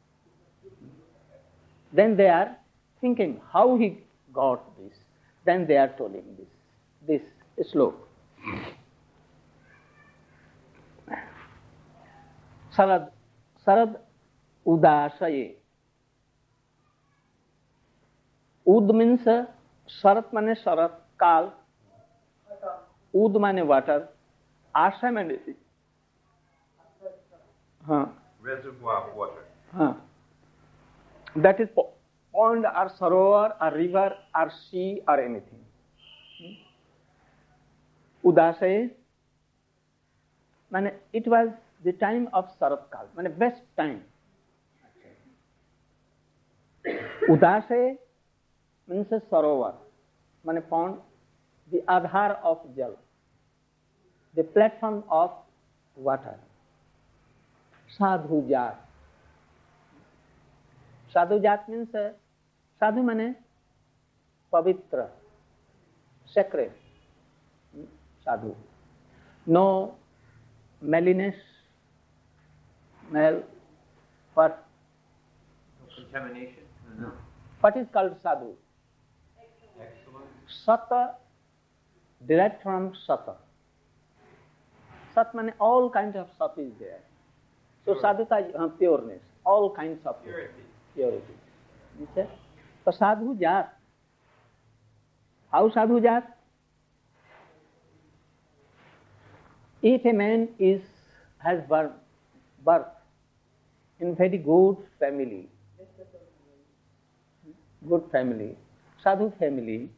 Then they are thinking how he got this. Then they are telling this, this sloka. Sarad, Sarad Udasaye. Ud means Sarat mane Sarat, Kal. Ud mane water. Asha mane sea. Huh. Reservoir of water. Huh. That is pond or sarovar or river or sea or anything. Udasaye. It was the time of Sarat Kal, mean best time. Udasaye means a sarovar, mean pond, the adhar of jal, the platform of water. Sadhu Jat. Sadhu Jat means uh, Sadhu means pavitra, sacred. Sadhu. No meliness, male, what? Contamination? No. What is called sadhu? Excellent. Sata, derived from sata. Sat means all kinds of sat is there. So sadhuta uh, pureness, all kinds of Purity. Purity. You say? So sadhu jat. How sadhu jat? If a man is has birth, birth in very good family, good family, sadhu family,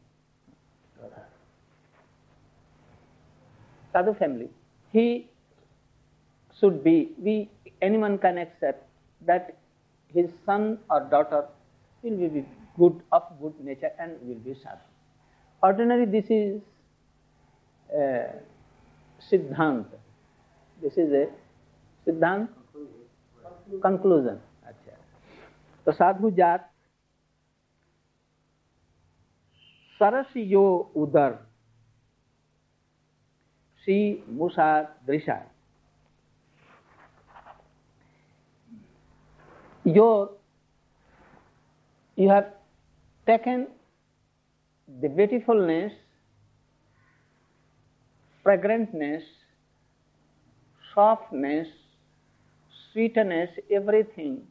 sadhu family, he should be, we, anyone can accept that his son or daughter will be good, of good nature and will be sadhu. Ordinarily, this is uh, Siddhant. This is a Siddhant conclusion. Achha. So sadhu jat, Sarasiyo Udar Sri Musa Drisha. Your, you have taken the beautifulness, fragrantness, softness, sweetness, everything.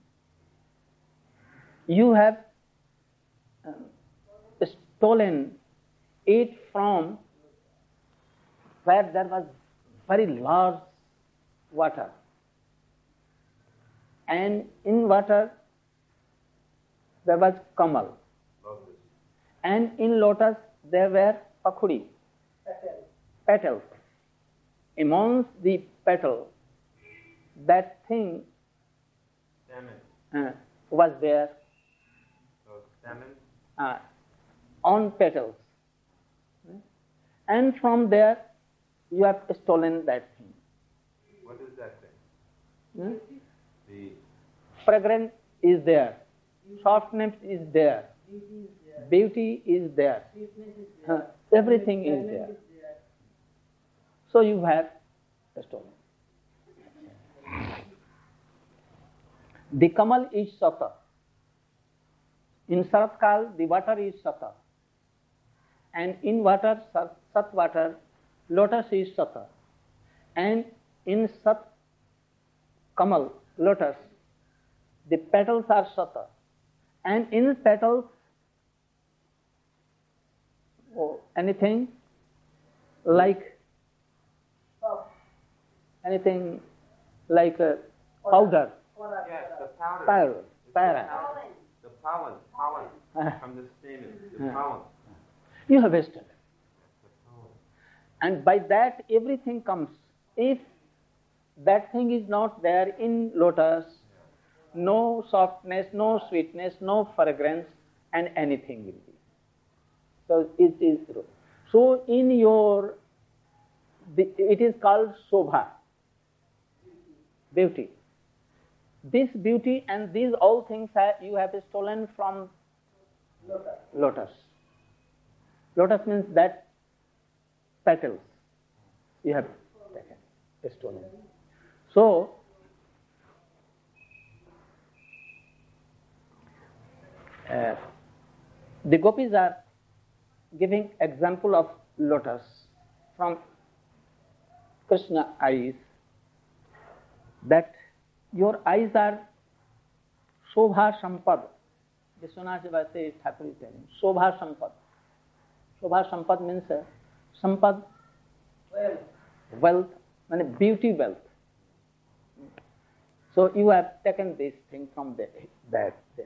You have uh, stolen it from where there was very large water. And in water there was kamal. Lotus. And in lotus there were pakhudi, petals. Amongst the petal, that thing Salmon. uh, was there So salmon. uh, on petals. And from there you have stolen that thing. What is that thing? Hmm? The Fragrance is there, softness is there, beauty is there, uh, everything is there. So you have stolen. The kamal is sata. In Saratkal, the water is sata. And in water, sat, sat water, lotus is sata. And in sat kamal, lotus, the petals are sata. And in petals, oh, anything like anything like a powder, yes, the powder. powder, It's powder. The pollen, pollen Uh, from the stamen, the uh. pollen. You have wasted. The pollen. And by that everything comes. If that thing is not there in lotus, no softness, no sweetness, no fragrance, and anything will be. So it is true. So in your, the, it is called Shobha, beauty. This beauty and these all things are, you have stolen from lotus. Lotus means that petals you have taken, stolen. So, uh, the gopis are giving example of lotus from Krishna eyes, that your eyes are Shobha Sampad. Vishwanath Bhatti Thakur is telling. Shobha Sampad. Shobha Sampad means uh, Sampad, wealth, wealth, and beauty wealth. So you have taken this thing from the, that there.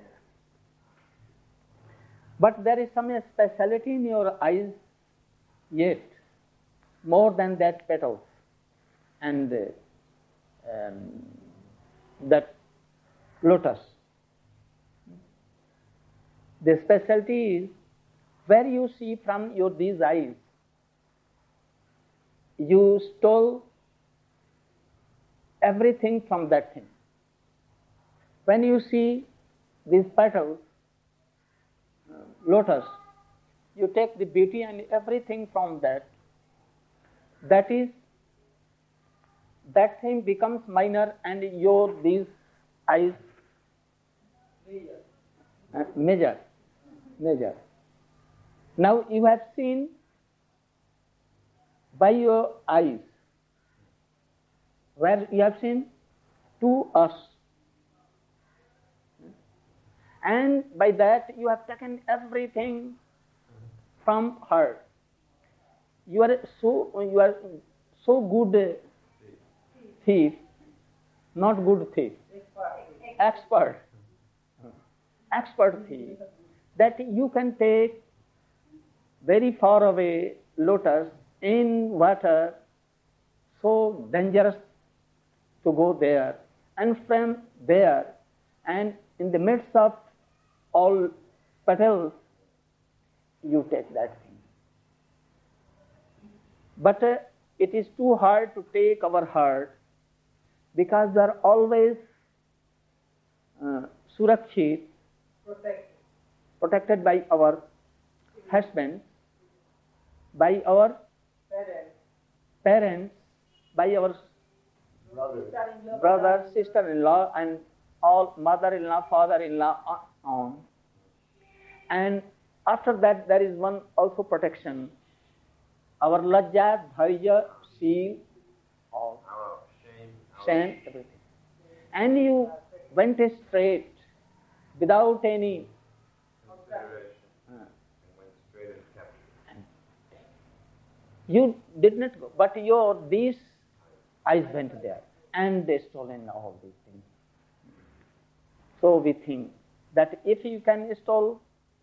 But there is some speciality in your eyes yet, more than that petals and uh, um, that lotus. The specialty is where you see from your these eyes, you stole everything from that thing. When you see these petals, uh, lotus, you take the beauty and everything from that. That is, that thing becomes minor, and your these eyes uh, major, major. Now you have seen by your eyes, where you have seen to us, and by that you have taken everything from her. You are so you are so good thief, not good thief, expert, expert thief, that you can take very far away lotus in water, so dangerous to go there, and from there, and in the midst of all petals, you take that thing. But uh, it is too hard to take our heart, because they are always uh, surakshit, protected. protected by our husbands, by our Parents, parents, by our sister-in-law, brother, sister-in-law, and all mother-in-law, father-in-law on. And after that, there is one also protection. Our lajja, dharya, seal, all. Our shame, our Shame, everything. And you went straight without any. consideration Uh, and went straight and captured. you did not go, but your these eyes went there, and they stolen all these things. So we think that if you can stole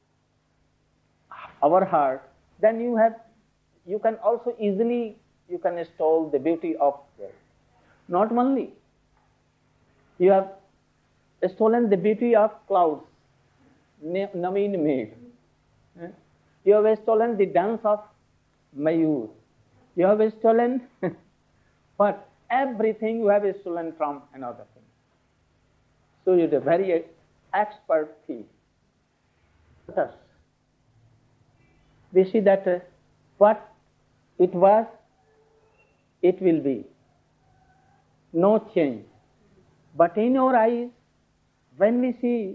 our heart, then you have, you can also easily you can stole the beauty of world. Not only you have stolen the beauty of clouds, Naveen made. Eh? You have stolen the dance of Mayur. You have stolen what? Everything you have stolen from another thing. So you're a very expert thief. Let us. We see that uh, what it was, it will be. No change. But in our eyes, when we see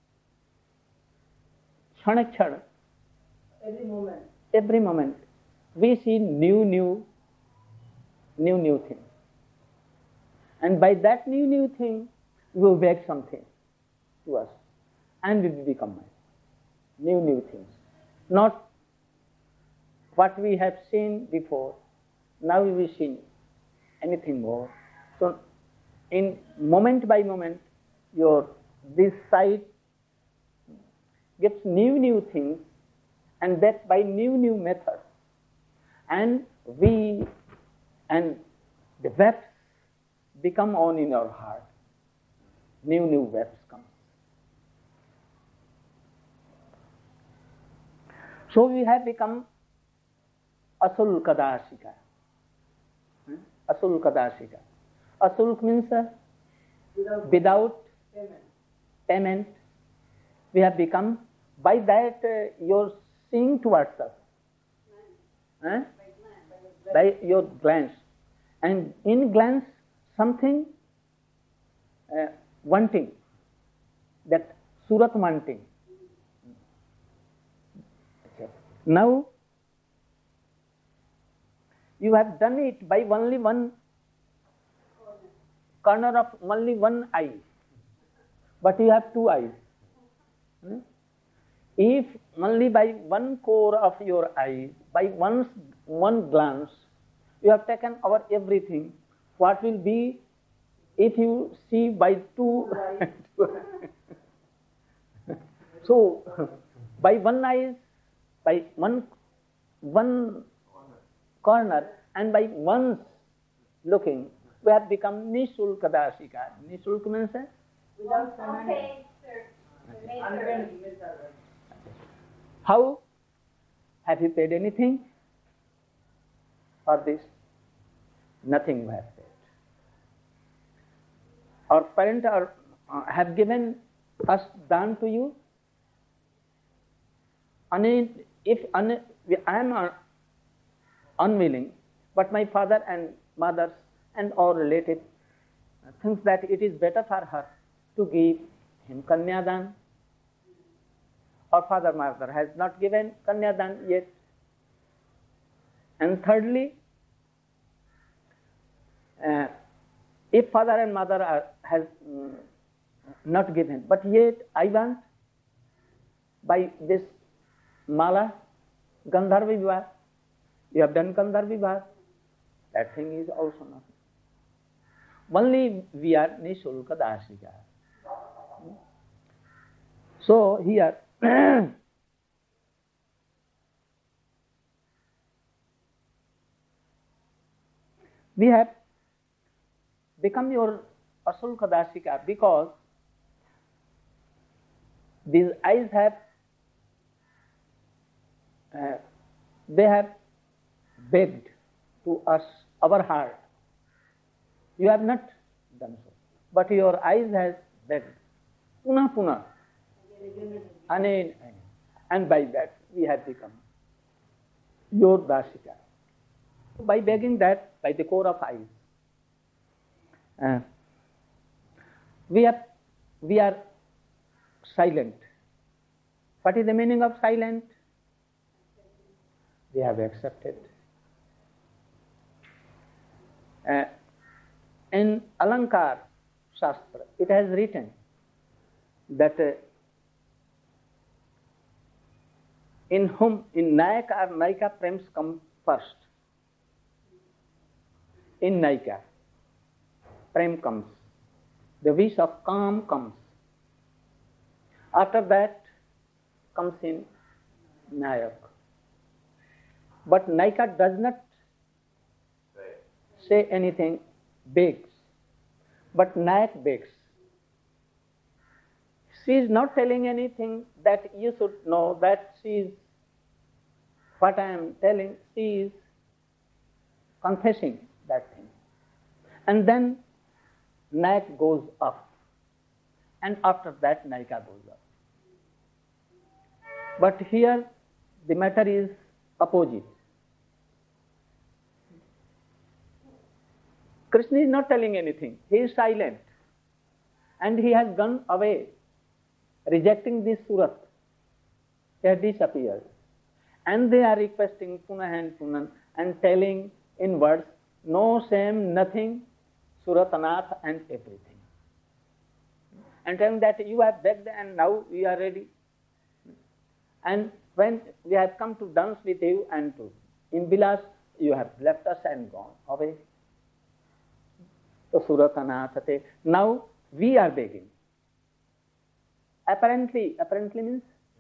Kshana Kshana, every moment. every moment, we see new, new, new, new things. And by that new, new thing, we wake something to us. And we become new, new things. Not what we have seen before. Now we see anything more. So, in moment by moment, your this sight gets new, new things, and that by new, new methods. And we, and the webs become on in our heart. New, new webs come. So we have become Asul Kadashika. Asul Kadashika. Asul means uh, Without, without payment. payment. We have become, by that uh, you're seeing towards us. Eh? By your glance. And in glance, something uh, wanting, that surat wanting. Now, you have done it by only one corner of only one eye, but you have two eyes. Hmm? If only by one core of your eye, by one, one glance, you have taken over everything, what will be if you see by two? So, by one eye, by one, one corner, and by once looking, we have become Nishulka Dasika. Nishulka means uh, Without payment. Unpaid. how? Have you paid anything for this? Nothing we have paid. Our parents are, uh, have given us done to you. And if un, I am uh, unwilling, but my father and mothers and all relatives uh, thinks that it is better for her to give him Kanyadan. Our father mother has not given Kanyadan yet. And thirdly, uh, if father and mother are, has um, not given, but yet I want by this mala, Gandharva Vivah, you have done Gandharva Vivah, that thing is also nothing. Only we are Nishulka Dasika. So here, we have become your Asulka Dasika because these eyes have, uh, they have begged to us, our heart. You have not done so, but your eyes has begged. Puna puna. And, and by that we have become your Dasika. By begging that, by the core of eyes, uh, we are we are silent. What is the meaning of silent? We have accepted. Uh, in Alankar Shastra, it has written that uh, in whom, in Nayak or Naika, prems come first. In Naika, prem comes. The wish of calm comes. After that comes in Nayak. But Naika does not say anything, begs. But Nayak begs. She is not telling anything that you should know that she is, what I am telling, she is confessing that thing. And then Nayak goes up. And after that Naika goes up. But here the matter is opposite. Krishna is not telling anything. He is silent. And he has gone away, rejecting this Surat. He has disappeared. And they are requesting Punah and Punan and telling in words, no shame, nothing, Suratanath and everything. And telling that you have begged and now we are ready. And when we have come to dance with you and to in Vilas, you have left us and gone away. So Suratanathate. Now we are begging. Apparently, apparently means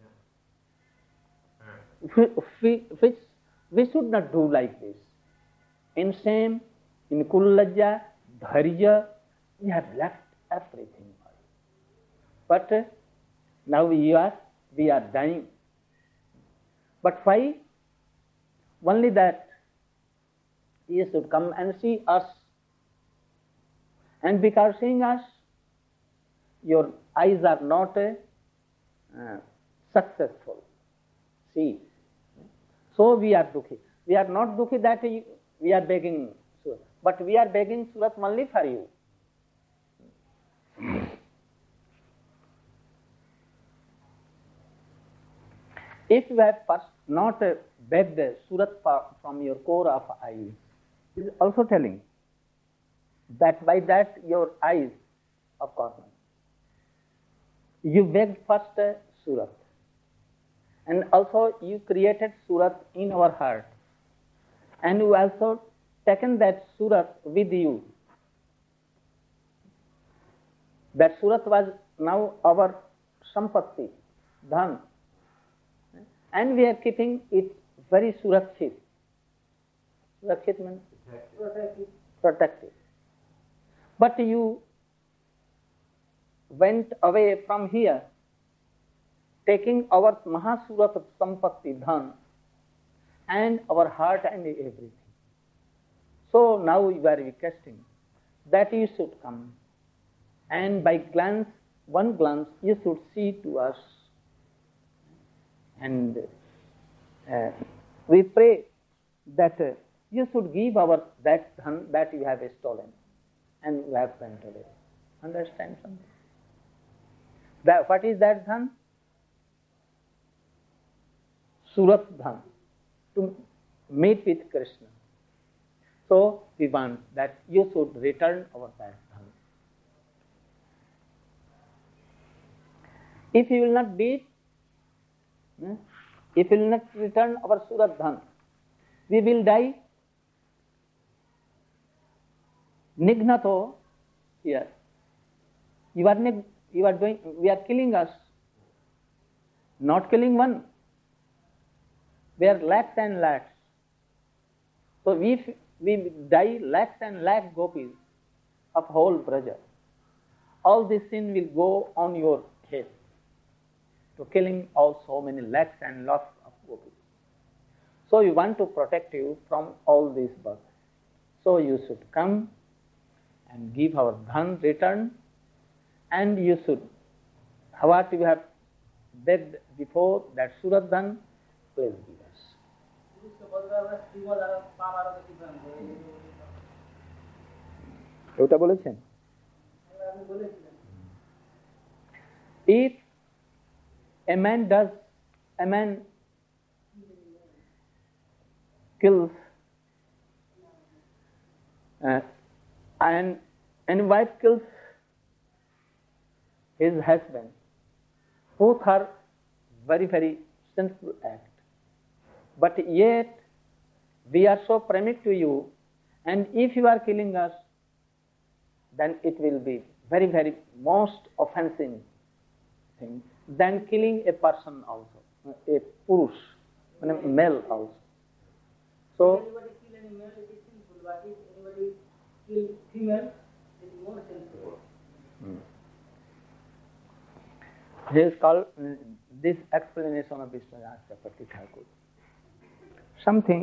yeah. we, which we should not do like this. In shame, in kullajja, dharya, we have left everything. But uh, now we are we are dying. But why? Only that you should come and see us. And because seeing us, your eyes are not uh, uh, successful. See. So we are dukhi. We are not dukhi that we are begging Surat. But we are begging Surat only for you. If you have first not uh, begged Surat from your core of eyes, it is also telling that by that your eyes, of course, you begged first uh, Surat. And also you created Surat in our heart. And you also taken that Surat with you. That Surat was now our Sampatti, Dhan. And we are keeping it very surakshit. Surakshit means protected. protected. But you went away from here, taking our Mahasurat Sampatti Dhan and our heart and everything. So now you are requesting that you should come, and by glance, one glance, you should see to us. And uh, we pray that uh, you should give our that dhan that you have stolen and you have went away. Understand something? That, what is that dhan? Surat dhan. To meet with Krishna. So we want that you should return our that dhan. If you will not be If we will not return our Surat Dhan, we will die Nignato here. You are, you are doing, we are killing us, not killing one. We are lakhs and lakhs. So we, we die lakhs and lakhs gopis of whole Braja. All this sin will go on your head. To killing all so many lakhs and lots of gopis. So we want to protect you from all these births. So you should come and give our dhan return, and you should, what you have begged before, that Surat dhan, please give us. ওটা বলেছেন if a man does a man kills uh, and and wife kills his husband, both are very very sinful act, but yet we are so permit to you, and if you are killing us, then it will be very very most offensive thing than killing a person also, a purush, a male also. So anybody kill any male, it is sinful, but if anybody kill female, it is more sinful. hmm. This is called uh, this explanation of Vishwanath Chakravarti Thakur. Something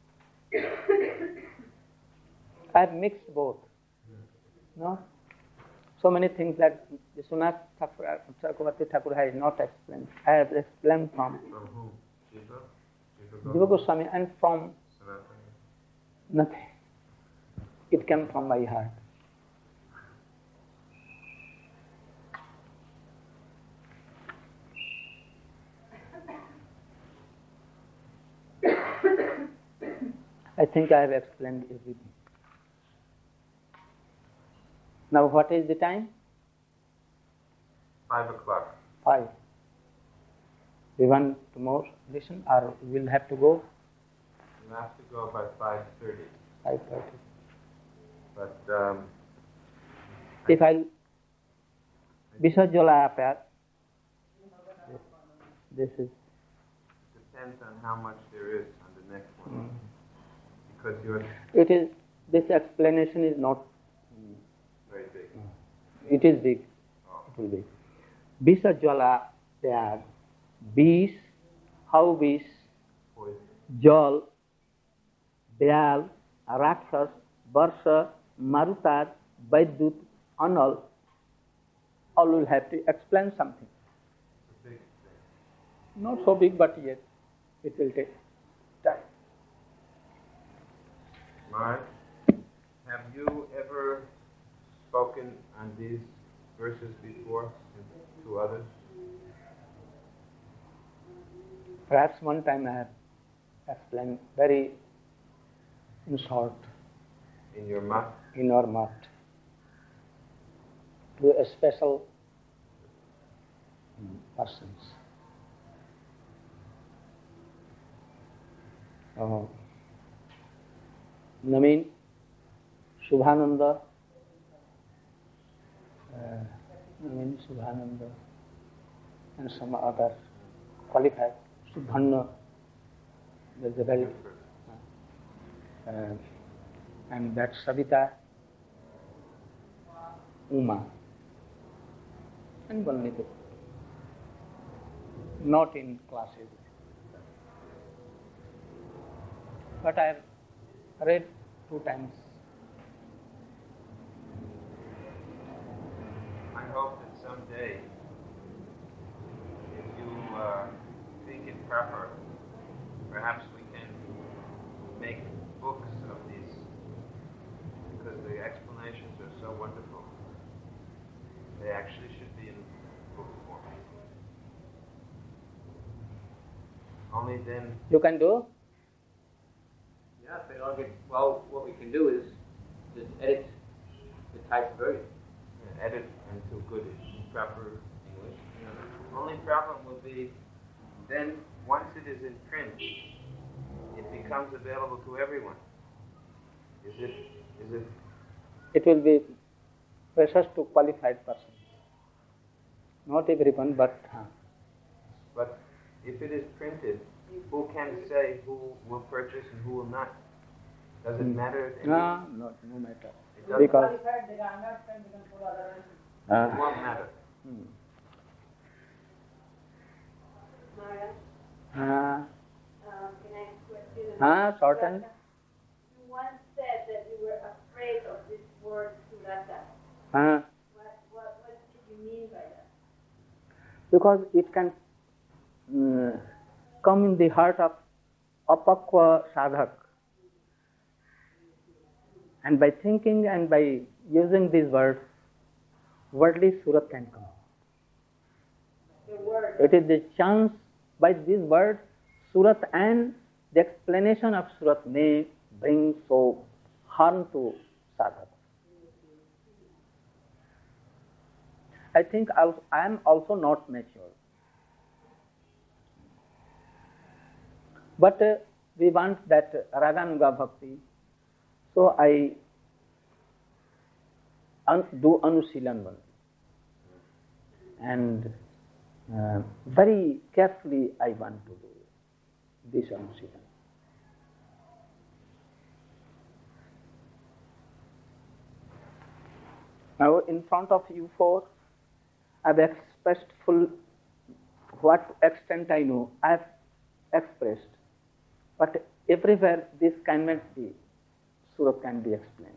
I have mixed both. No, so many things that Vishwanath Chakravarti Thakur has not explained. I have explained from From whom? Jiva? Jiva Goswami and from Sanatana? nothing. It came from my heart. I think I have explained everything. Now what is the time? Five o'clock. Five. We want to more listen or we'll have to go? You have to go by five thirty. Five thirty. But um, If I'll Bisajala appear, this is depends on how much there is on the next one. mm. Because you're It is this explanation is not very big. it is big. Oh. It will be. Bisajala appear. Bis, how bis, Poison. Jal, Byal, Rakshas, Varsha, Marutar, Vaidut, Anal, all will have to explain something. It's a big thing. Not so big, but yet it will take time. Maharaj, have you ever spoken on these verses before to others? Perhaps one time I have explained very in short In your mat? in our mat to a special persons. Uh, Naveen, Subhananda, uh, Naveen, Subhananda, and some other qualified. Subhanna, there's a very, uh, and that Savita, Uma, and one little, not in classes. But I have read two times. I hope that someday, if you uh, think it proper, perhaps we can make books of these, because the explanations are so wonderful. They actually should be in book form. Only then, You can do? Yeah, if they don't get, well, what we can do is just edit the typed version. uh, edit into good, proper English. Only problem will be, then once it is in print, it becomes available to everyone. Is it? Is it? It will be precious to qualified persons. Not everyone, but uh, But if it is printed, who can say who will purchase and who will not? Does it matter? If no, no, no matter. It doesn't. Because Qualified, they can understand, they can follow other ways. It won't matter. hmm. Maharaj, uh, um, can I question? uh, shorten. You once said that you were afraid of this word surata. Uh, What, what, what did you mean by that? because it can uh, come in the heart of apakwa sadhak. And by thinking and by using these words, worldly surat can come. It is the chance by these words, surat and the explanation of surat may bring so harm to sadhak. I think I am also not mature. But uh, we want that Raganuga Bhakti. So I un- do Anusilan one. And uh, very carefully I want to do this Anusilan. Now in front of you four, I have expressed full what extent I know. I have expressed. But everywhere this cannot be, surat can be explained.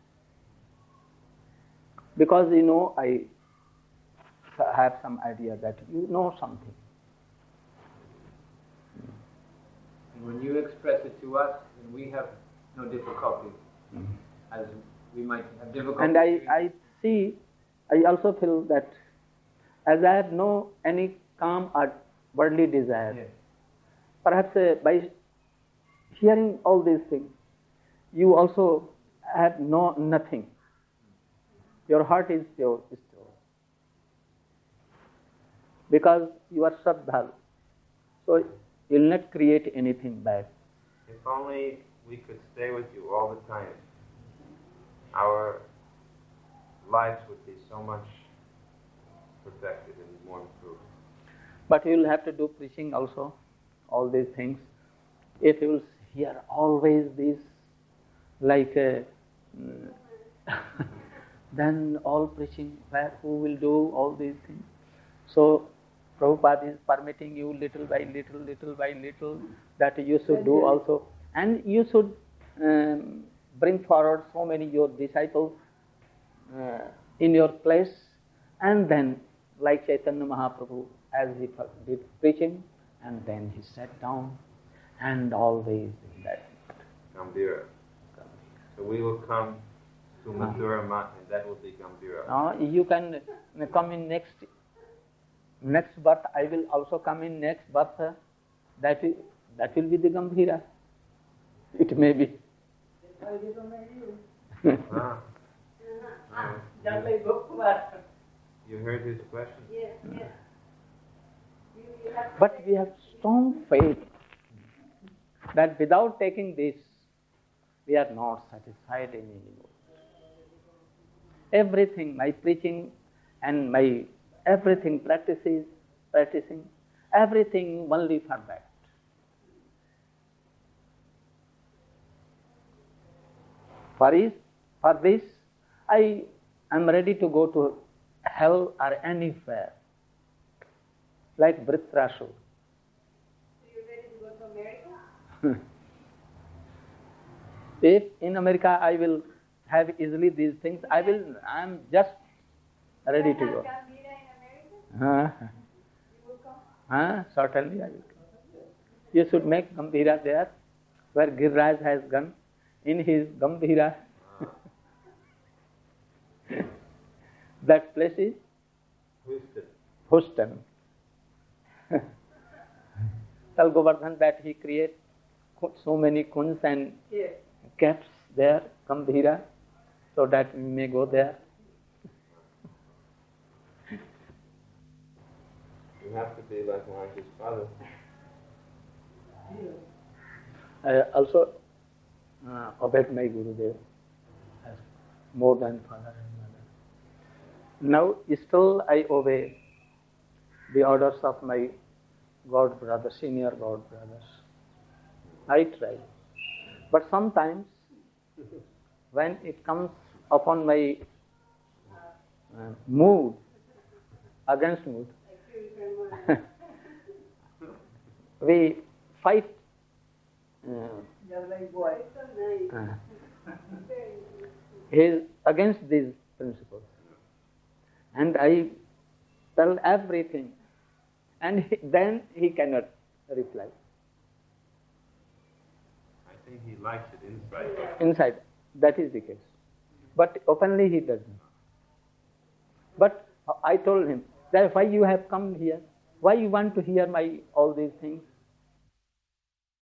Because you know, I have some idea that you know something. And when you express it to us, then we have no difficulty. Mm-hmm. As we might have difficulty. And I, I see, I also feel that as I have no any calm or worldly desire, yes. Perhaps uh, by hearing all these things, you also have no nothing. Your heart is pure, is pure. Because you are Shraddhalu. So you will not create anything bad. If only we could stay with you all the time, our lives would be so much perfected and more improved. But you will have to do preaching also, all these things. If you will hear always this, like, uh, then all preaching, where, who will do all these things? So, Prabhupada is permitting you little by little, little by little, that you should do also. And you should um, bring forward so many your disciples uh, in your place, and then, like Chaitanya Mahaprabhu, as he did preaching, and then he sat down, and always in that. Gambhira. So we will come to Mathura Math, and that will be Gambhira. Uh, you can come in next next birth. I will also come in next birth. That will, that will be the Gambhira. It may be. ah. Ah. You heard his question? Yes, yes. But we have strong faith that without taking this, we are not satisfied anymore. Everything, my preaching and my everything practices, practicing, everything only for that. For this, for this, I am ready to go to hell or anywhere, like Vritrasura. So you're ready to go to America? If in America I will have easily these things, I will. I am just ready to go. Huh? You will come? Huh? Certainly I will come. You should make Gambhira there, where Giriraj has gone, in his Gambhira. That place is Houston. Houston. Tell Govardhan that he creates so many kunds and Yes. caps there, Gambhira, so that we may go there. You have to be like Maharaj's father. I also uh, obeyed my Gurudev as more than father and mother. Now still I obey the orders of my God brothers, senior God brothers. I try. But sometimes when it comes upon my uh, mood, against mood, we fight uh, uh, is against these principles. And I tell everything, and he, then he cannot reply. think he likes it inside. Inside, that is the case. But openly he doesn't. But I told him that why you have come here, why you want to hear my all these things.